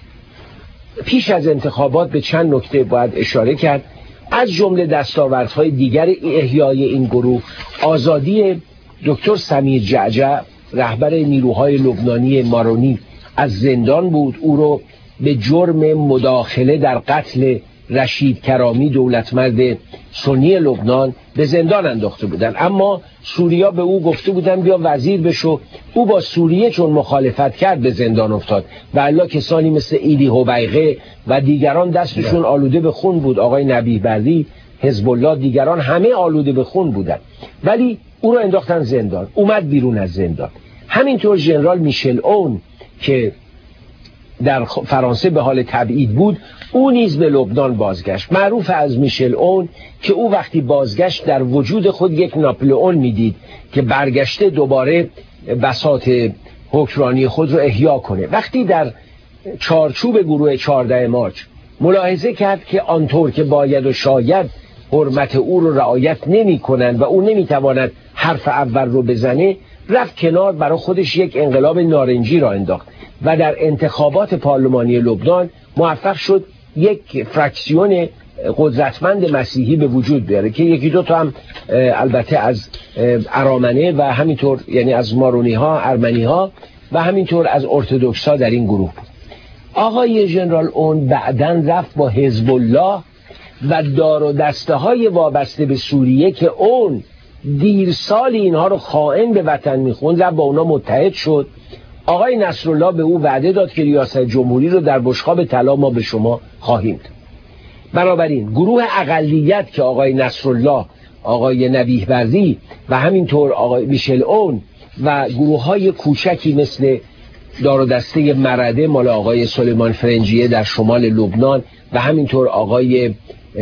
پیش از انتخابات به چند نکته باید اشاره کرد. از جمله دستاوردهای دیگر احیای این گروه آزادی دکتر سمیر جعجع رهبر نیروهای لبنانی مارونی از زندان بود. او رو به جرم مداخله در قتل رشید کرامی دولتمرد سنی لبنان به زندان انداخته بودن، اما سوریا به او گفته بودن بیا وزیر بشو. او با سوریه چون مخالفت کرد به زندان افتاد و الا کسانی مثل ایلی هویغه و دیگران دستشون آلوده به خون بود، آقای نبیه بردی، حزب الله، دیگران همه آلوده به خون بودن، ولی او رو انداختن زندان. اومد بیرون از زندان. همینطور ژنرال میشل اون که در فرانسه به حال تبعید بود، او نیز به لبنان بازگشت. معروف از میشل اون که او وقتی بازگشت در وجود خود یک ناپلئون میدید که برگشته دوباره بساط حکمرانی خود رو احیا کنه. وقتی در چارچوب گروه چهاردهم مارچ ملاحظه کرد که آنطور که باید و شاید حرمت او رو رعایت نمی کنند و او نمی تواند حرف اول رو بزنه، رفت کنار، برای خودش یک انقلاب نارنجی را انداخت و در انتخابات پارلمانی لبنان موفق شد یک فراکسیون قدرتمند مسیحی به وجود بیاره که یکی دو تا هم البته از ارامنه و همینطور یعنی از مارونی ها، ارمنی ها و همینطور از ارتدوکس ها در این گروه بود. آقای ژنرال اون بعدن رفت با حزب الله و دار و دسته های وابسته به سوریه که اون دیر سال اینها رو خائن به وطن میخوند و با اونا متحد شد. آقای نصرالله به او وعده داد که ریاست جمهوری رو در بشقاب طلا ما به شما خواهیم داد. بنابراین گروه اقلیت که آقای نصرالله، آقای نبیه بردی و همینطور آقای میشل اون و گروه های کوچکی مثل دار و دسته مرده مال آقای سلیمان فرنجیه در شمال لبنان و همینطور آقای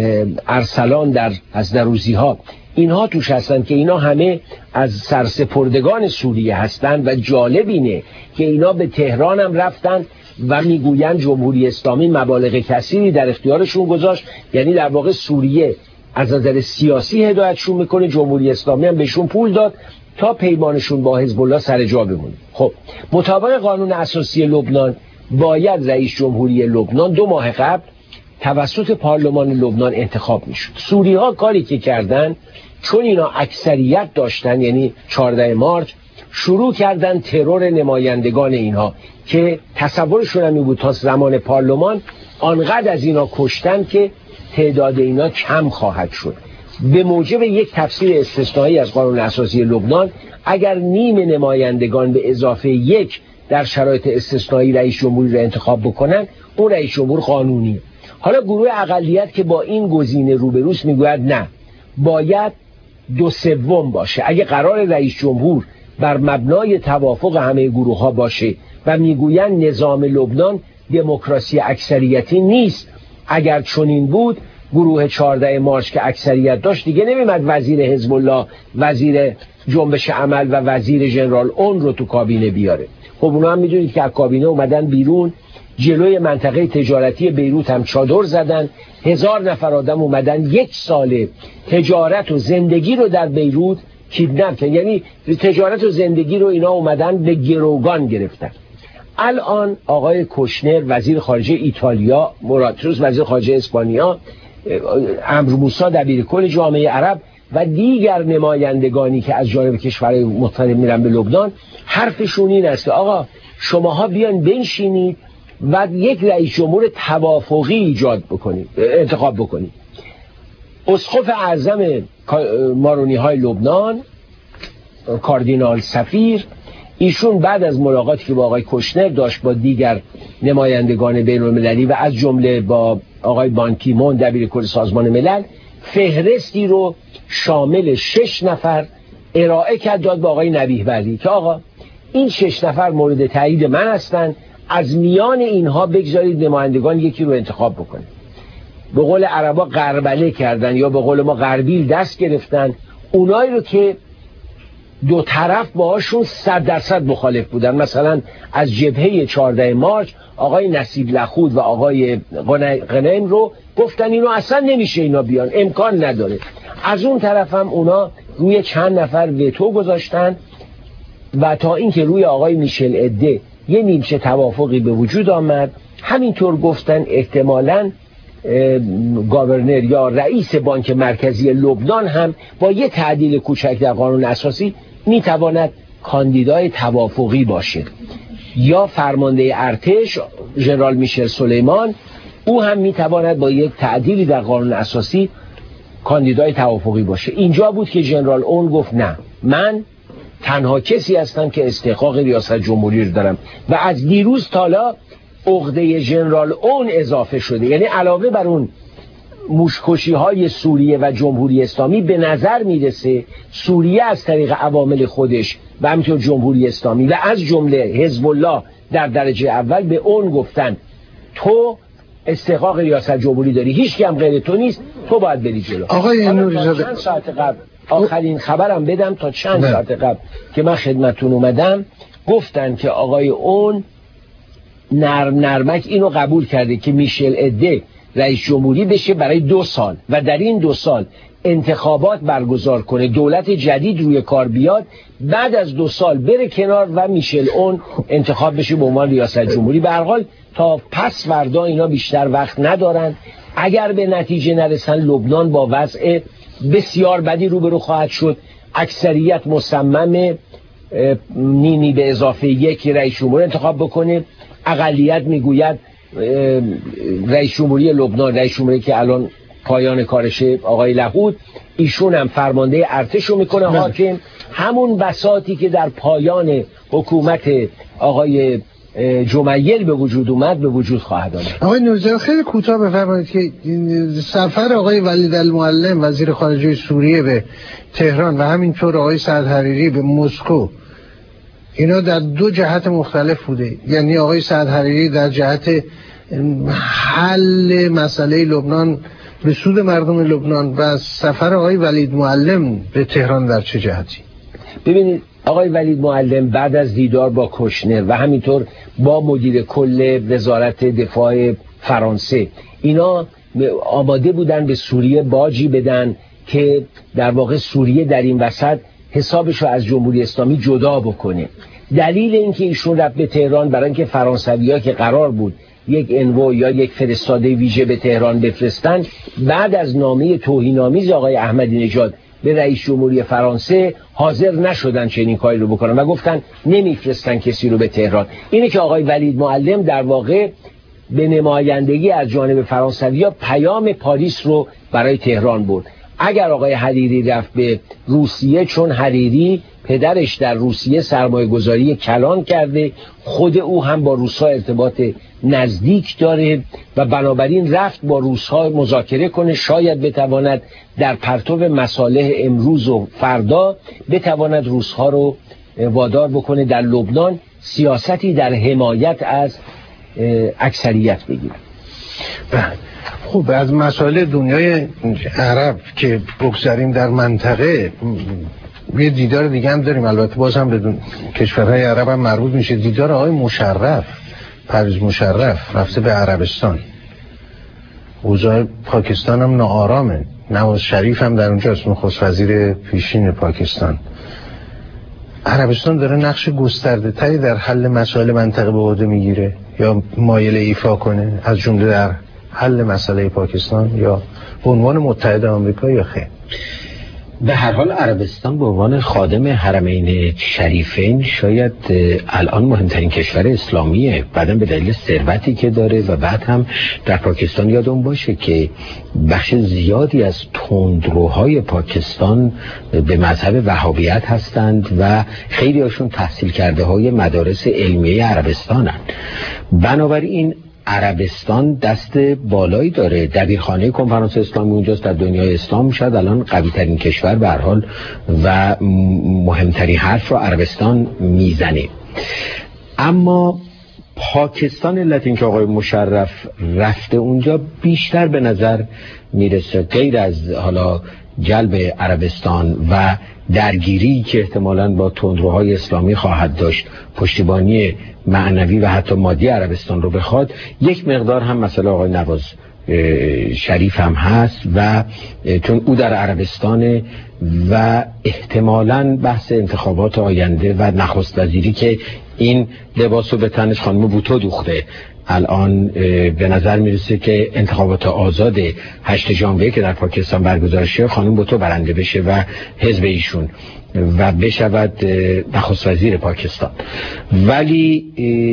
ارسلان در از دروزی ها، اینها توش هستن که اینا همه از سرسپردگان سوریه هستن و جالب اینه که اینا به تهران هم رفتن و میگویند جمهوری اسلامی مبالغ کثیری در اختیارشون گذاشت، یعنی در واقع سوریه از نظر سیاسی هدایتشون میکنه، جمهوری اسلامی هم بهشون پول داد تا پیمانشون با حزب الله سر جا بمونه. خب مطابق قانون اساسی لبنان باید رئیس جمهوری لبنان دو ماه قبل توسط پارلمان لبنان انتخاب میشد. سوری ها کاری که کردن، چون اینا اکثریت داشتن، یعنی چهاردهم مارس شروع کردن ترور نمایندگان اینها که تصورشون هم بود تا زمان پارلمان آنقدر از اینا کشتن که تعداد اینا کم خواهد شد. به موجب یک تفسیر استثنایی از قانون اساسی لبنان اگر نیم نمایندگان به اضافه یک در شرایط استثنایی رئیس جمهوری را انتخاب بکنن، اون رئیس جمهور قانونی. حالا گروه اقلیت که با این گزینه روبروست میگوید نه، باید دو سوم باشه. اگه قرار رئیس جمهور بر مبنای توافق همه گروه ها باشه و میگویند نظام لبنان دموکراسی اکثریتی نیست، اگر چنین بود گروه چهاردهم مارس که اکثریت داشت دیگه نمیمد وزیر حزب الله، وزیر جنبش عمل و وزیر ژنرال اون رو تو کابینه بیاره. خب اونا هم میدونید که از کابینه اومدن بیرون، جلوی منطقه تجارتی بیروت هم چادر زدن، هزار نفر آدم اومدن یک ساله تجارت و زندگی رو در بیروت کیدنپ کردن، یعنی تجارت و زندگی رو اینا اومدن به گروگان گرفتن. الان آقای کوشنر وزیر خارجه ایتالیا، موراتوس وزیر خارجه اسپانیا، عمرو موسی دبیرکل جامعه عرب و دیگر نمایندگانی که از جانب کشورهای مختلف میرن به لبنان، حرفشون این است که آقا شماها بیان بنشینید و یک رئیس جمهور توافقی ایجاد بکنید، انتخاب بکنید. اسقف اعظم مارونی های لبنان کاردینال سفیر، ایشون بعد از ملاقاتی که با آقای کوشنر داشت با دیگر نمایندگان بین المللی و از جمله با آقای بان کی مون دبیرکل سازمان ملل، فهرستی رو شامل شش نفر ارائه کرد داد با آقای نبیه بردی که آقا این شش نفر مورد تایید من هستن، از میان اینها بگذارید نمایندگان یکی رو انتخاب بکنید. به قول عربا غربله کردن یا به قول ما غربیل دست گرفتن اونایی رو که دو طرف باهاشون صد درصد مخالف بودن. مثلا از جبهه چهاردهم مارس آقای نصیب لخود و آقای غنیم رو گفتن اینو اصلا نمیشه اینا بیان، امکان نداره. از اون طرف هم اونا روی چند نفر وتو گذاشتن و تا اینکه روی آقای میشل اده یه نیمچه توافقی به وجود آمد، همینطور گفتن احتمالاً گاورنر یا رئیس بانک مرکزی لبنان هم با یه تعدیل کوچک در قانون اساسی میتواند کاندیدای توافقی باشه، یا فرمانده ارتش ژنرال میشل سلیمان او هم میتواند با یک تعدیلی در قانون اساسی کاندیدای توافقی باشه. اینجا بود که ژنرال اون گفت نه، من تنها کسی هستم که استحقاق ریاست جمهوری رو دارم و از دیروز تالا عقده ژنرال اون اضافه شده، یعنی علاوه بر اون موشکشی های سوریه و جمهوری اسلامی به نظر میرسه سوریه از طریق عوامل خودش و همینطور جمهوری اسلامی و از جمله حزب الله در درجه اول به اون گفتن تو استحقاق ریاست جمهوری داری، هیچ کی هم غیر تو نیست، تو باید بری جلو. آقای نوری‌زاده چند ساعت قبل آخرین خبرم بدم، تا چند ساعت قبل که من خدمتتون اومدم گفتن که آقای اون نرم نرمک اینو قبول کرده که میشل اده رئیس جمهوری بشه برای دو سال و در این دو سال انتخابات برگزار کنه، دولت جدید روی کار بیاد، بعد از دو سال بره کنار و میشل اون انتخاب بشه به عنوان ریاست جمهوری. به هر حال تا پس فردا اینا بیشتر وقت ندارن. اگر به نتیجه نرسن لبنان با وضع بسیار بدی روبرو خواهد شد. اکثریت مصمم نیمی به اضافه یک رئیس جمهور انتخاب بکنه، اقلیت میگوید رئیس جمهوری لبنان، رئیس جمهوری که الان پایان کارشه آقای لهود، ایشون هم فرمانده ارتش رو میکنه حاکم. همون بساطی که در پایان حکومت آقای جمیل به وجود اومد به وجود خواهد آمد. آقای نوری‌زاده خیلی کوتاه بفرمایید که سفر آقای ولید المعلم وزیر خارجه سوریه به تهران و همینطور آقای سعد حریری به مسکو، اینا در دو جهت مختلف بوده. یعنی آقای سعد حریری در جهت حل مسئله لبنان به سود مردم لبنان و سفر آقای ولید معلم به تهران در چه جهتی؟ ببینید آقای ولید معلم بعد از دیدار با کوشنر و همینطور با مدیر کل وزارت دفاع فرانسه، اینا آماده بودن به سوریه باجی بدن که در واقع سوریه در این وسط حسابش رو از جمهوری اسلامی جدا بکنه. دلیل اینکه ایشون رفت به تهران برای اینکه فرانسوی‌ها که قرار بود یک انوو یا یک فرستاده ویژه به تهران بفرستن، بعد از نامه توهین‌آمیز آقای احمدی نژاد به رئیس جمهوری فرانسه حاضر نشدن چنین کاری رو بکنن و گفتن نمیفرستن کسی رو به تهران. اینه که آقای ولید معلم در واقع به نمایندگی از جانب فرانسوی‌ها پیام پاریس رو برای تهران برد. اگر آقای حریری رفت به روسیه، چون حریری پدرش در روسیه سرمایه گذاری کلان کرده، خود او هم با روس‌ها ارتباط نزدیک داره و بنابراین رفت با روس‌ها مذاکره کنه، شاید بتواند در پرتو مصالح امروز و فردا بتواند روس‌ها رو وادار بکنه در لبنان سیاستی در حمایت از اکثریت بگیره. خب از مسائل دنیای عرب که بگذاریم در منطقه، یه دیدار دیگه هم داریم، البته باز هم بدون کشورهای عرب هم مربوط میشه. دیدار آقای مشرف، پرویز مشرف رفته به عربستان. اوضاع پاکستان هم ناآرامه. نواز شریف هم در اونجاست، نخست وزیر پیشین پاکستان. عربستان داره نقش گسترده تری در حل مسائل منطقه به عهده میگیره یا مایل ایفا کنه، از جمله در حل مسئله پاکستان یا به عنوان متحد آمریکا یا خیر؟ به هر حال عربستان به عنوان خادم حرمین شریفین شاید الان مهمترین کشور اسلامیه، بعدم به دلیل ثروتی که داره و بعد هم در پاکستان یادون باشه که بخش زیادی از تندروهای پاکستان به مذهب وهابیت هستند و خیلی هاشون تحصیل کرده های مدارس علمیه عربستانن. بنابراین عربستان دست بالایی داره، دبیرخانه کنفرانس اسلامی اونجاست، در دنیای اسلام شاید الان قوی ترین کشور به هر حال و مهمترین حرف رو عربستان میزنه. اما پاکستان علت این که آقای مشرف رفته اونجا بیشتر به نظر میرسه غیر از حالا جلب عربستان و درگیری که احتمالاً با تندروهای اسلامی خواهد داشت، پشتیبانی معنوی و حتی مادی عربستان رو بخواد، یک مقدار هم مثلا آقای نواز شریف هم هست و چون او در عربستان و احتمالاً بحث انتخابات آینده و نخست وزیری که این لباسو به تنش خانم بوتو دوخته، الان به نظر میرسه که انتخابات آزاد هشت ژانویه که در پاکستان برگزار شه خانم بوتو برنده بشه و حزب ایشون و بشود نخست وزیر پاکستان. ولی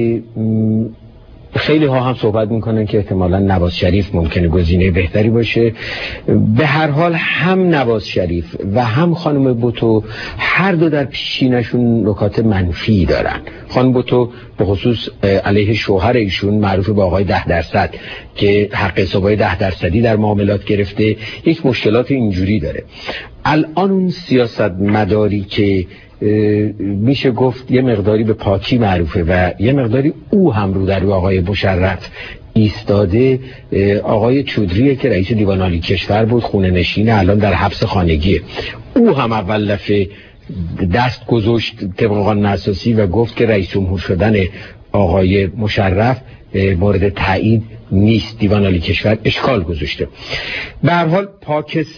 خیلی ها هم صحبت میکنن که احتمالا نواز شریف ممکنه گزینه بهتری باشه. به هر حال هم نواز شریف و هم خانم بوتو هر دو در پیشینشون نکات منفی دارن. خانم بوتو به خصوص علیه شوهر ایشون معروف به آقای ده درصد که حق حسابای ده درصدی در معاملات گرفته، یک مشکلات اینجوری داره. الان اون سیاست مداری که میشه گفت یه مقداری به پاکی معروفه و یه مقداری او هم رو در رو آقای مشرف ایستاده، آقای چودریه که رئیس دیوان عالی کشور بود، خونه نشینه، الان در حبس خانگیه. او هم اول دفعه دست گذاشت طبق قانون اساسی و گفت که رئیس جمهور شدن آقای مشرف مورد تایید نیست، دیوان عالی کشور اشکال گذاشته. به هر حال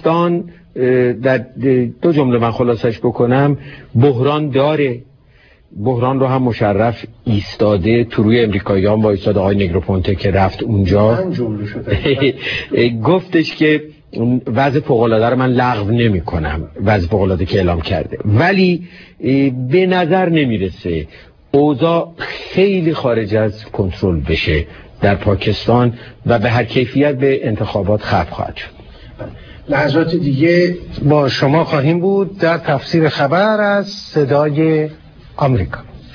پاکستان در دو جمله من خلاصش بکنم، بحران داره، بحران رو هم مشرف ایستاده، تو روی امریکاییان با ایستاده آقای نگروپونته که رفت اونجا گفتش که وضع فوق‌العاده رو من لغو نمی کنم، وضع فوق‌العاده که اعلام کرده، ولی به نظر نمیرسه اوضاع خیلی خارج از کنترل بشه در پاکستان و به هر کیفیت به انتخابات ختم خواهد شد. لحظات دیگه با شما خواهیم بود در تفسیر خبر از صدای آمریکا.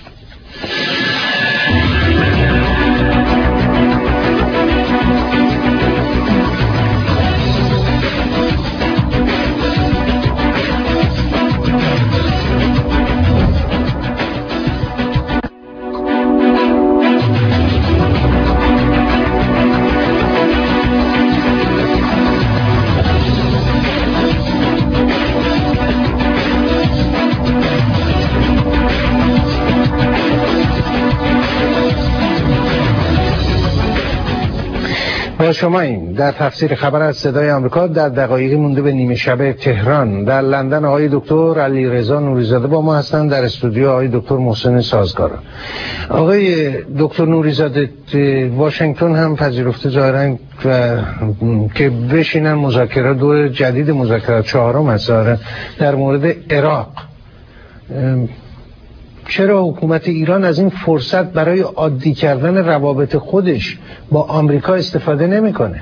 با شما این در تفسیر خبر از صدای آمریکا. در دقایقی مونده به نیمه شب تهران. در لندن آقای دکتر علیرضا نوریزاده با ما هستند، در استودیو آقای دکتر محسن سازگار. آقای دکتر نوریزاده، واشنگتن هم پذیرفته ظاهرا که بشینن مذاکرات، دور جدید مذاکرات چهارم هست در مورد عراق. چرا حکومت ایران از این فرصت برای عادی کردن روابط خودش با آمریکا استفاده نمیکنه؟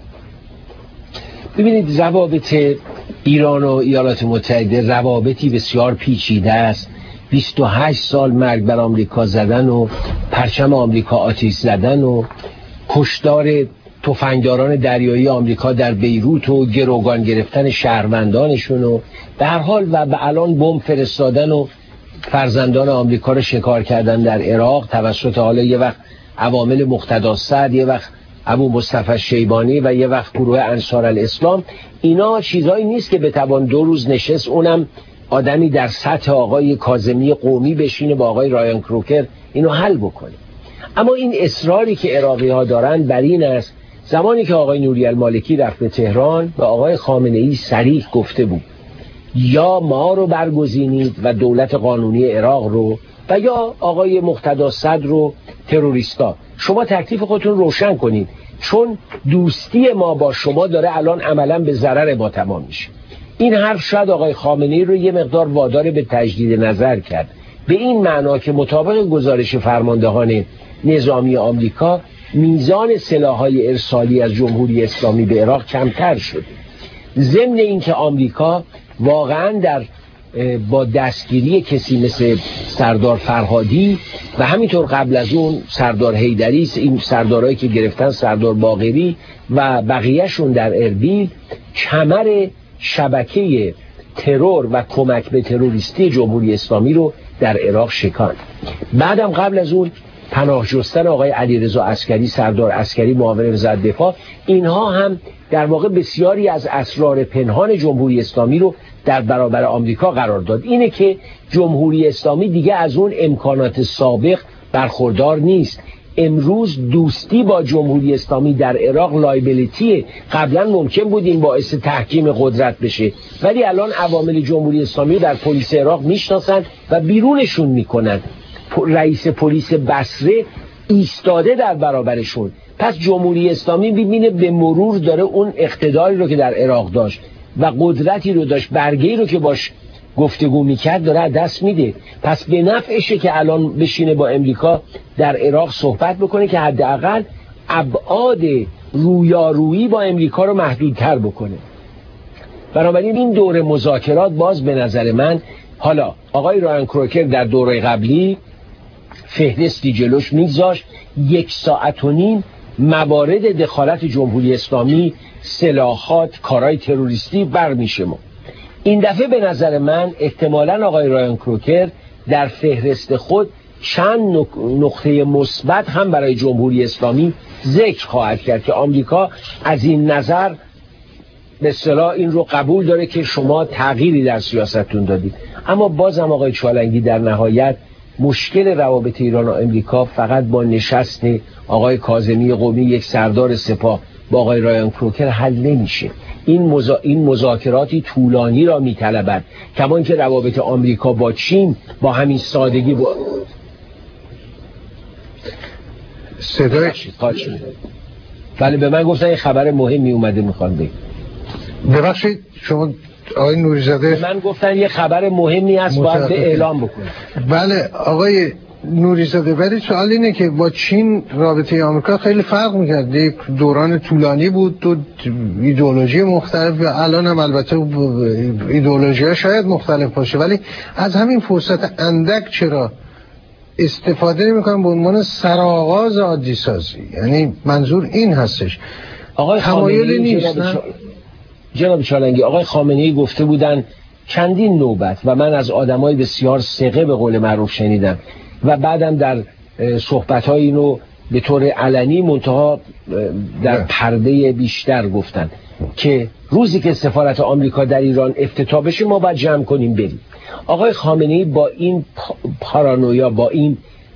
ببینید، روابط ایران و ایالات متحده روابطی بسیار پیچیده است. بیست و هشت سال مرگ بر آمریکا زدن و پرچم آمریکا آتش زدن و کشتار تفنگداران دریایی آمریکا در بیروت و گروگان گرفتن شهروندانشون و به هر حال و به الان بمب فرستادن و فرزندان آمریکا رو شکار کردن در عراق توسط حالا یه وقت عوامل مقتدی الصدر، یه وقت ابو مصطفی شیبانی و یه وقت گروه انصار الاسلام. اینا چیزایی نیست که بتوان دو روز نشست، اونم آدمی در سطح آقای کاظمی قومی بشینه با آقای رایان کروکر اینو حل بکنه. اما این اصراری که عراقی ها دارن بر این است، زمانی که آقای نوری المالکی رفت به تهران و آقای خامنه ای صریح گفته بود یا ما رو برگزینید و دولت قانونی عراق رو و یا آقای مقتدی الصدر رو تروریستا، شما تکلیف خودتون روشن کنید، چون دوستی ما با شما داره الان عملا به ضرر ما تمام میشه. این حرف شاید آقای خامنه ای رو یه مقدار وادار به تجدید نظر کرد، به این معنا که مطابق گزارش فرماندهان نظامی آمریکا میزان سلاح‌های ارسالی از جمهوری اسلامی به عراق کمتر شده. ضمن اینکه آمریکا واقعا در با دستگیری کسی مثل سردار فرهادی و همینطور قبل از اون سردار حیدری، این سردارهایی که گرفتن، سردار باقری و بقیهشون در اربیل، کمر شبکه ترور و کمک به تروریستی جمهوری اسلامی رو در عراق شکاند. بعدم قبل از اون پناه جستن آقای علیرضا عسکری، سردار عسکری معاون وزارت دفاع، اینها هم در واقع بسیاری از اسرار پنهان جمهوری اسلامی رو در برابر آمریکا قرار داد. اینه که جمهوری اسلامی دیگه از اون امکانات سابق برخوردار نیست. امروز دوستی با جمهوری اسلامی در عراق لایبیلیتیه. قبلا ممکن بود این باعث تحکیم قدرت بشه، ولی الان عوامل جمهوری اسلامی در پلیس عراق میشناسن و بیرونشون میکنن. رئیس پلیس بصره ایستاده در برابرشون. پس جمهوری اسلامی ببینه به مرور داره اون اقتداری رو که در عراق داشت و قدرتی رو داشت، برگه‌ای رو که باش گفتگو میکرد داره از دست میده. پس به نفعشه که الان بشینه با امریکا در عراق صحبت بکنه که حداقل ابعاد رویارویی با امریکا رو محدودتر بکنه. بنابراین این دوره مذاکرات باز به نظر من، حالا آقای رایان کروکر در دوره قبلی فهرستی جلوش میگذاشت، یک ساعت و نیم موارد دخالت جمهوری اسلامی، سلاحات، کارهای تروریستی برمیشه. ما این دفعه به نظر من احتمالاً آقای رایان کروکر در فهرست خود چند نقطه مثبت هم برای جمهوری اسلامی ذکر خواهد کرد که آمریکا از این نظر به اصطلاح این رو قبول داره که شما تغییری در سیاستتون دادید. اما بازم آقای چالنگی در نهایت مشکل روابط ایران و امریکا فقط با نشست آقای کاظمی قومی، یک سردار سپاه با آقای رایان کروکر حل نمیشه. این مزا... این مذاکراتی طولانی را میطلبد، کما اینکه روابط آمریکا با چین با همین سادگی با... صدای بله به من گفتن یه خبر مهمی اومده میخوان بگم. ببخشید شما آقای نوریزاده به من گفتن یه خبر مهمی هست باید به اعلام بکنه. بله آقای نوریزاده، ولی سوال اینه که با چین رابطه آمریکا خیلی فرق میکرد. یک دوران طولانی بود، دو ایدئولوژی مختلف، و الان هم البته ایدئولوژی ها شاید مختلف باشه، ولی از همین فرصت اندک چرا استفاده نمی‌کنن به عنوان سرآغاز عادی سازی؟ یعنی منظور این هستش آقای خامنه‌ای نیست. جناب, جناب چالنگی، آقای خامنه‌ای گفته بودن چندین نوبت و من از آدمای بسیار ثقه به قول معروف شنیدم و بعدم در صحبت‌های اینو به طور علنی منتها در پرده بیشتر گفتن که روزی که سفارت آمریکا در ایران افتتاح بشه ما باید جمع کنیم بریم. آقای خامنه‌ای با این پارانویا، با این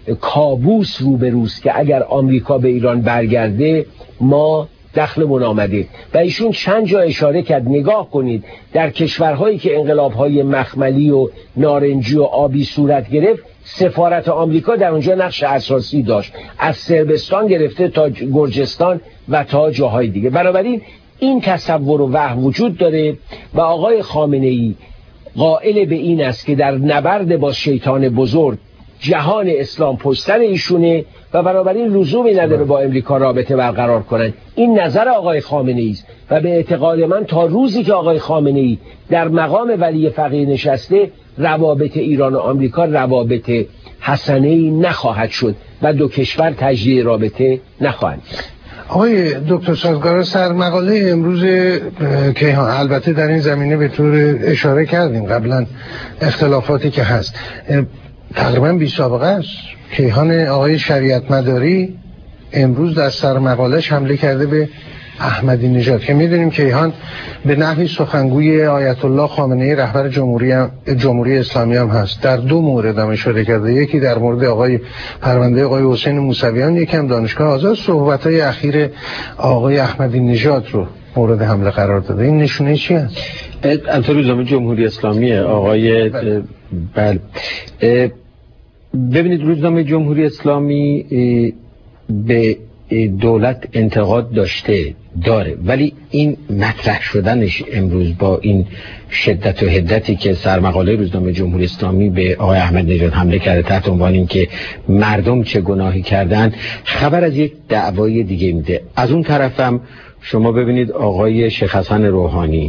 کابوس روبروست که اگر آمریکا به ایران برگرده ما دخلمون آمده و ایشون چند جا اشاره کرد نگاه کنید در کشورهایی که انقلاب‌های مخملی و نارنجی و آبی صورت گرفت سفارت آمریکا در اونجا نقش اساسی داشت، از صربستان گرفته تا گرجستان و تا جاهای دیگه. بنابراین این تصور و وهم وجود داره و آقای خامنه‌ای قائل به این است که در نبرد با شیطان بزرگ جهان اسلام پشت سر ایشونه و بنابراین لزومی نداره با امریکا رابطه برقرار کنن. این نظر آقای خامنه‌ای است و به اعتقاد من تا روزی که آقای خامنه‌ای در مقام ولی فقیه نشسته روابط ایران و آمریکا روابط حسنه‌ای نخواهد شد و دو کشور تجدید رابطه نخواهند. آقای دکتر سازگار، سرمقاله امروز کیهان، البته در این زمینه به طور اشاره کردیم قبلا اختلافاتی که هست، تقریبا بی سابقه است. کیهان آقای شریعت مداری امروز در سرمقالهش حمله کرده به احمدی نژاد که میدونیم کیهان به نحوی سخنگوی آیت الله خامنه‌ای رهبر جمهوری جمهوری اسلامی هم هست. در دو مورد هم اشاره کرده، یکی در مورد آقای پرونده آقای حسین موسویان، یکی هم دانشگاه آزاد. صحبت‌های اخیر آقای احمدی نژاد رو مورد حمله قرار داده. این نشونه چی هست؟ البته روزنامه جمهوری اسلامی آقای بله ببینید روزنامه جمهوری اسلامی به دولت انتقاد داشته داره، ولی این مطرح شدنش امروز با این شدت و حدتی که سرمقاله روزنامه جمهوری اسلامی به آقای احمدی نژاد حمله کرده تحت عنوان این که مردم چه گناهی کردن، خبر از یک دعوای دیگه میده. از اون طرفم شما ببینید آقای شیخ حسن روحانی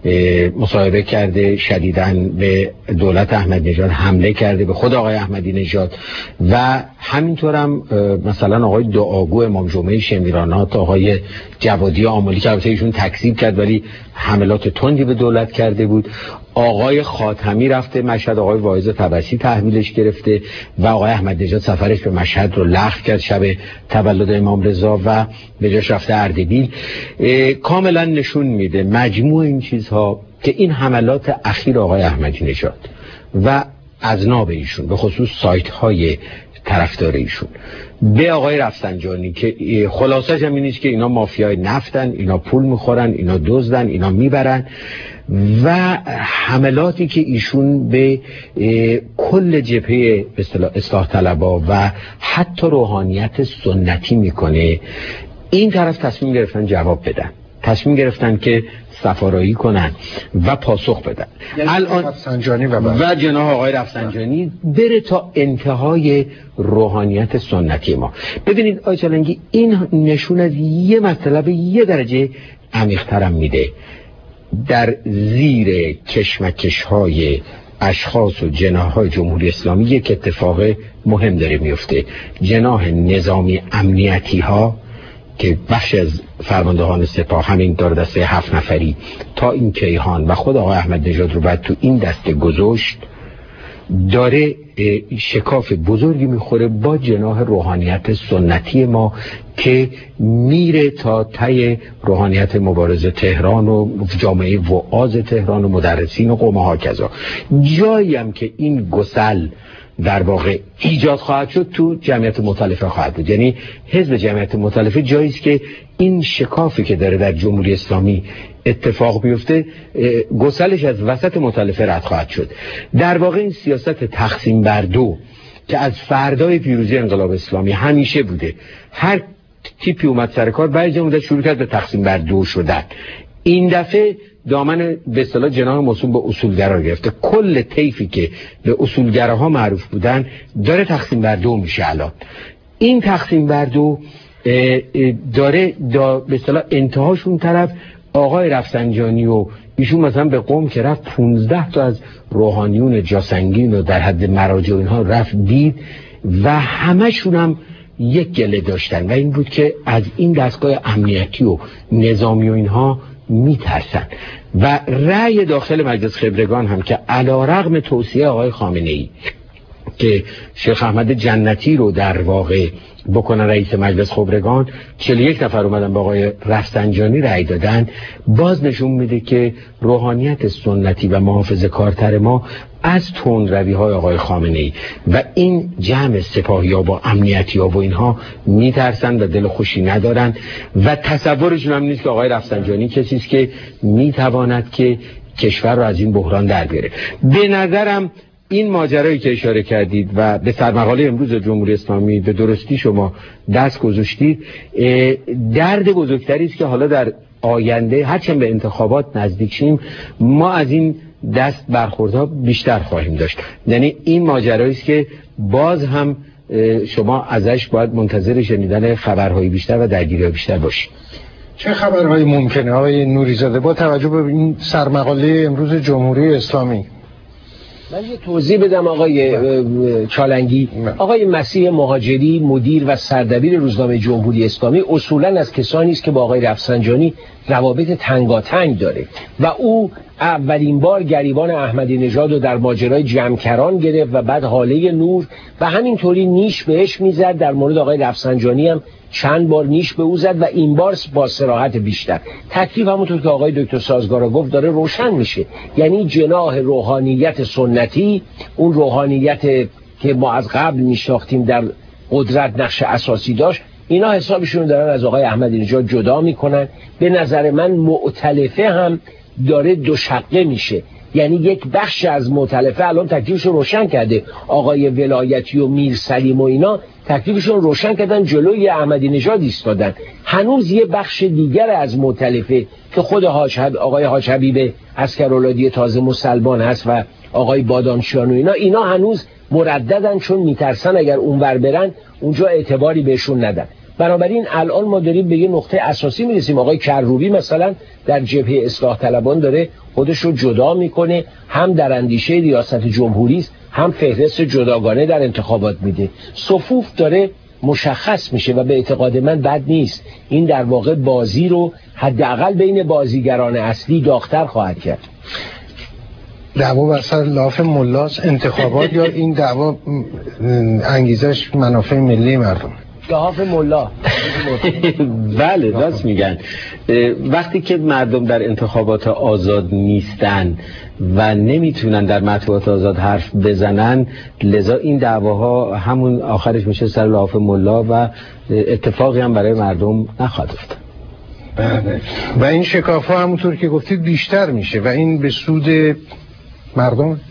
مصاحبه کرده، شدیداً به دولت احمدی نژاد حمله کرده، به خود آقای احمدی نژاد، و همینطورم مثلا آقای دعاگو امام جمعه شمیرانات، آقای جوادی آملی که البته ایشون تکذیب کرد ولی حملات تندی به دولت کرده بود. آقای خاتمی رفته مشهد، آقای واعظ طبسی تحویلش گرفته و آقای احمدی نژاد سفرش به مشهد رو لغو کرد شب تولد امام رضا و به جاش رفته اردبیل. کاملا نشون میده مجموع این چیزها که این حملات اخیر آقای احمدی نژاد و اذناب ایشون به خصوص سایت های طرفدار ایشون به آقای رفسنجانی که خلاصش هم این است که اینا مافیای نفتن، اینا پول میخورن، اینا دزدن، اینا میبرن، و حملاتی که ایشون به کل جبهه اصلاح طلبا و حتی روحانیت سنتی میکنه. این طرف تصمیم گرفتن جواب بدن، تصمیم گرفتن که سفارایی کنن و پاسخ بدن. یعنی الان رفسنجانی و, و جناح آقای رفسنجانی بره تا انتهای روحانیت سنتی ما. ببینید آقای چالنگی، این نشون از یه مطلب یه درجه عمیق‌ترم میده. در زیر کشمکش های اشخاص و جناح های جمهوری اسلامی یک اتفاق مهم داره میفته. جناح نظامی امنیتی ها که بخش از فرماندهان سپاه، همین دار دسته هفت نفری تا این کیهان و خود آقای احمدی نژاد رو بعد تو این دسته گذاشت، داره شکاف بزرگی میخوره با جناح روحانیت سنتی ما که میره تا ته روحانیت مبارزه تهران و جامعه وعاظ تهران و مدرسین و قوم ها کذا. جایی هم که این گسل در واقع ایجاد خواهد شد تو جمعیت مؤتلفه خواهد بود. یعنی حزب جمعیت مؤتلفه جایی است که این شکافی که داره در جمهوری اسلامی اتفاق بیفته گسلش از وسط مؤتلفه رد خواهد شد. در واقع این سیاست تقسیم بر دو که از فردای پیروزی انقلاب اسلامی همیشه بوده، هر تیپی اومد سر کار بعد جمهوریت شروع کرد به تقسیم بر دو شدن. این دفعه دامن به اصطلاح جناح موسوم به اصولگرا گرفته. کل طیفی که به اصولگراها معروف بودن داره تقسیم بر دو میشه. الان این تقسیم بر دو داره دا به اصطلاح انتهاشون طرف آقای رفسنجانی و ایشون مثلا به قم که رفت پونزده تا از روحانیون جاسنگین و در حد مراجع اینها رفت دید و همشون هم یک گله داشتن و این بود که از این دستگاه امنیتی و نظامی و اینها میترسن و رأی داخل مجلس خبرگان هم که علیرغم توصیه آقای خامنه‌ای که شیخ احمد جنتی رو در واقع بکنن رئیس مجلس خبرگان، چهل و یک نفر اومدن با آقای رفسنجانی رأی دادن، باز نشون میده که روحانیت سنتی و محافظه کارتر ما از تندروی های آقای خامنه‌ای و این جمع سپاهی ها با امنیتی ها و اینها میترسن و دل خوشی ندارن و تصورشون هم نیست که آقای رفسنجانی کسی است که میتواند که کشور رو از این بحران در بیاره. به نظرم این ماجرایی که اشاره کردید و به سرمقاله امروز جمهوری اسلامی به درستی شما دست گذاشتید، درد بزرگتری است که حالا در آینده هرچند به انتخابات نزدیک شیم ما از این دست برخوردها بیشتر خواهیم داشت. یعنی این ماجرایی است که باز هم شما ازش باید منتظر شنیدن خبرهای بیشتر و درگیری‌های بیشتر باشید. چه خبرهایی ممکنه آقای نوری‌زاده با توجه به این سرمقاله امروز جمهوری اسلامی؟ من یه توضیح بدم آقای چالنگی. آقای مسیح مهاجری مدیر و سردبیر روزنامه جمهوری اسلامی اصولا از کسانی است که با آقای رفسنجانی روابط تنگاتنگ داره و او اولین بار گریبان احمدی نژاد رو در ماجرای جمکران گرفت و بعد حاله نور و همینطوری نیش بهش میزد. در مورد آقای رفسنجانی هم چند بار نیش به او زد و این بار با صراحت بیشتر. تکلیف همونطور که آقای دکتر سازگارا گفت داره روشن میشه. یعنی جناح روحانیت سنتی، اون روحانیت که ما از قبل میشناختیم در قدرت نقش اساسی داشت، اینا حسابشون دارن از آقای احمدی نژاد جدا میکنن. به نظر من مؤتلفه هم داره دو شقه میشه. یعنی یک بخش از مؤتلفه الان تکلیفشون روشن کرده، آقای ولایتی و میر سلیم و اینا تکلیفشون روشن کردن، جلوی احمدی نژاد ایستادن. هنوز یه بخش دیگر از مؤتلفه که خود حاج آقای حاج حبیب عسکرالعادی تازه مسلمان هست و آقای بادامشیان و اینا اینا هنوز مرددن، چون میترسن اگر اونور برن اونجا اعتباری بهشون ندن. بنابراین الان ما داریم به یه نقطه اساسی میرسیم. آقای کروبی مثلا در جبهه اصلاح طلبان داره خودش رو جدا میکنه، هم در اندیشه ریاست جمهوری است، هم فهرست جداگانه در انتخابات میده. صفوف داره مشخص میشه و به اعتقاد من بد نیست. این در واقع بازی رو حداقل بین بازیگران اصلی داغ‌تر خواهد کرد. دعوا بر سر لاف ملاس انتخابات یا این دعوا انگیزش منافع ملی مردم؟ لحاف ملا. بله راست میگن. وقتی که مردم در انتخابات آزاد نیستن و نمیتونن در مطبوعات آزاد حرف بزنن، لذا این دعواها همون آخرش میشه سر لحاف ملا و اتفاقی هم برای مردم نخواهد افتاد. بله. و این شکاف‌ها همونطور که گفتید بیشتر میشه و این به سود مردم.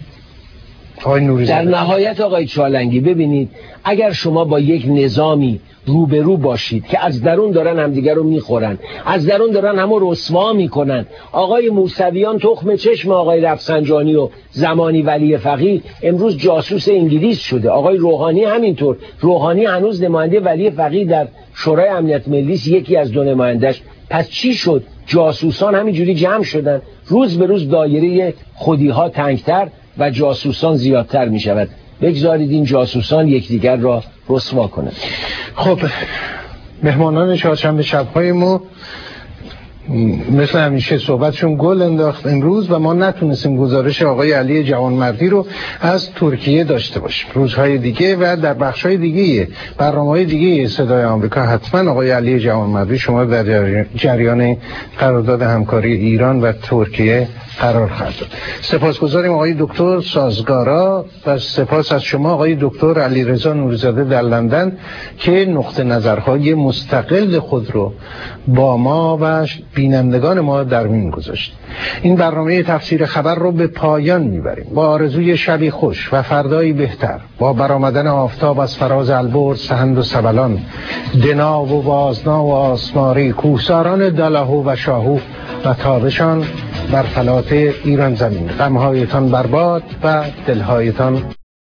در نهایت آقای چالنگی ببینید، اگر شما با یک نظامی روبرو باشید که از درون دارن همدیگر رو میخورن، از درون دارن همو رسوا میکنن، آقای موسویان تخم چشم آقای رفسنجانی و زمانی ولی فقیه امروز جاسوس انگلیس شده، آقای روحانی همینطور. روحانی هنوز نماینده ولی فقیه در شورای امنیت ملی، یکی از دو نمایندش. پس چی شد؟ جاسوسان همینجوری جمع شدن، روز به روز دایره خودی ها تنگتر و جاسوسان زیادتر می شود. بگذارید این جاسوسان یکدیگر را رسوا کنند. خب مهمانان چهارشنبه شب‌های ما مثل همیشه صحبتشون گل انداخت امروز و ما نتونستیم گزارش آقای علی جوانمردی رو از ترکیه داشته باشیم. روزهای دیگه و در بخشهای دیگه برنامه‌های دیگه صدای آمریکا حتما آقای علی جوانمردی شما در جریان قرارداد همکاری ایران و ترکیه قرار خواهد داد. سپاسگزاریم آقای دکتر سازگارا و سپاس از شما آقای دکتر علیرضا نوری‌زاده در لندن که نقطه نظرهای مستقل خود رو با ما و بینندگان ما در میون گذاشت. این برنامه تفسیر خبر رو به پایان میبریم با آرزوی شبی خوش و فردایی بهتر، با برآمدن آفتاب از فراز البرز سهند و سبلان، دنا و بازنا و آسماری، کوهساران دلاهو و شاهو و تابشان بر فلات ایران زمین. غمهایتان برباد و دلهایتان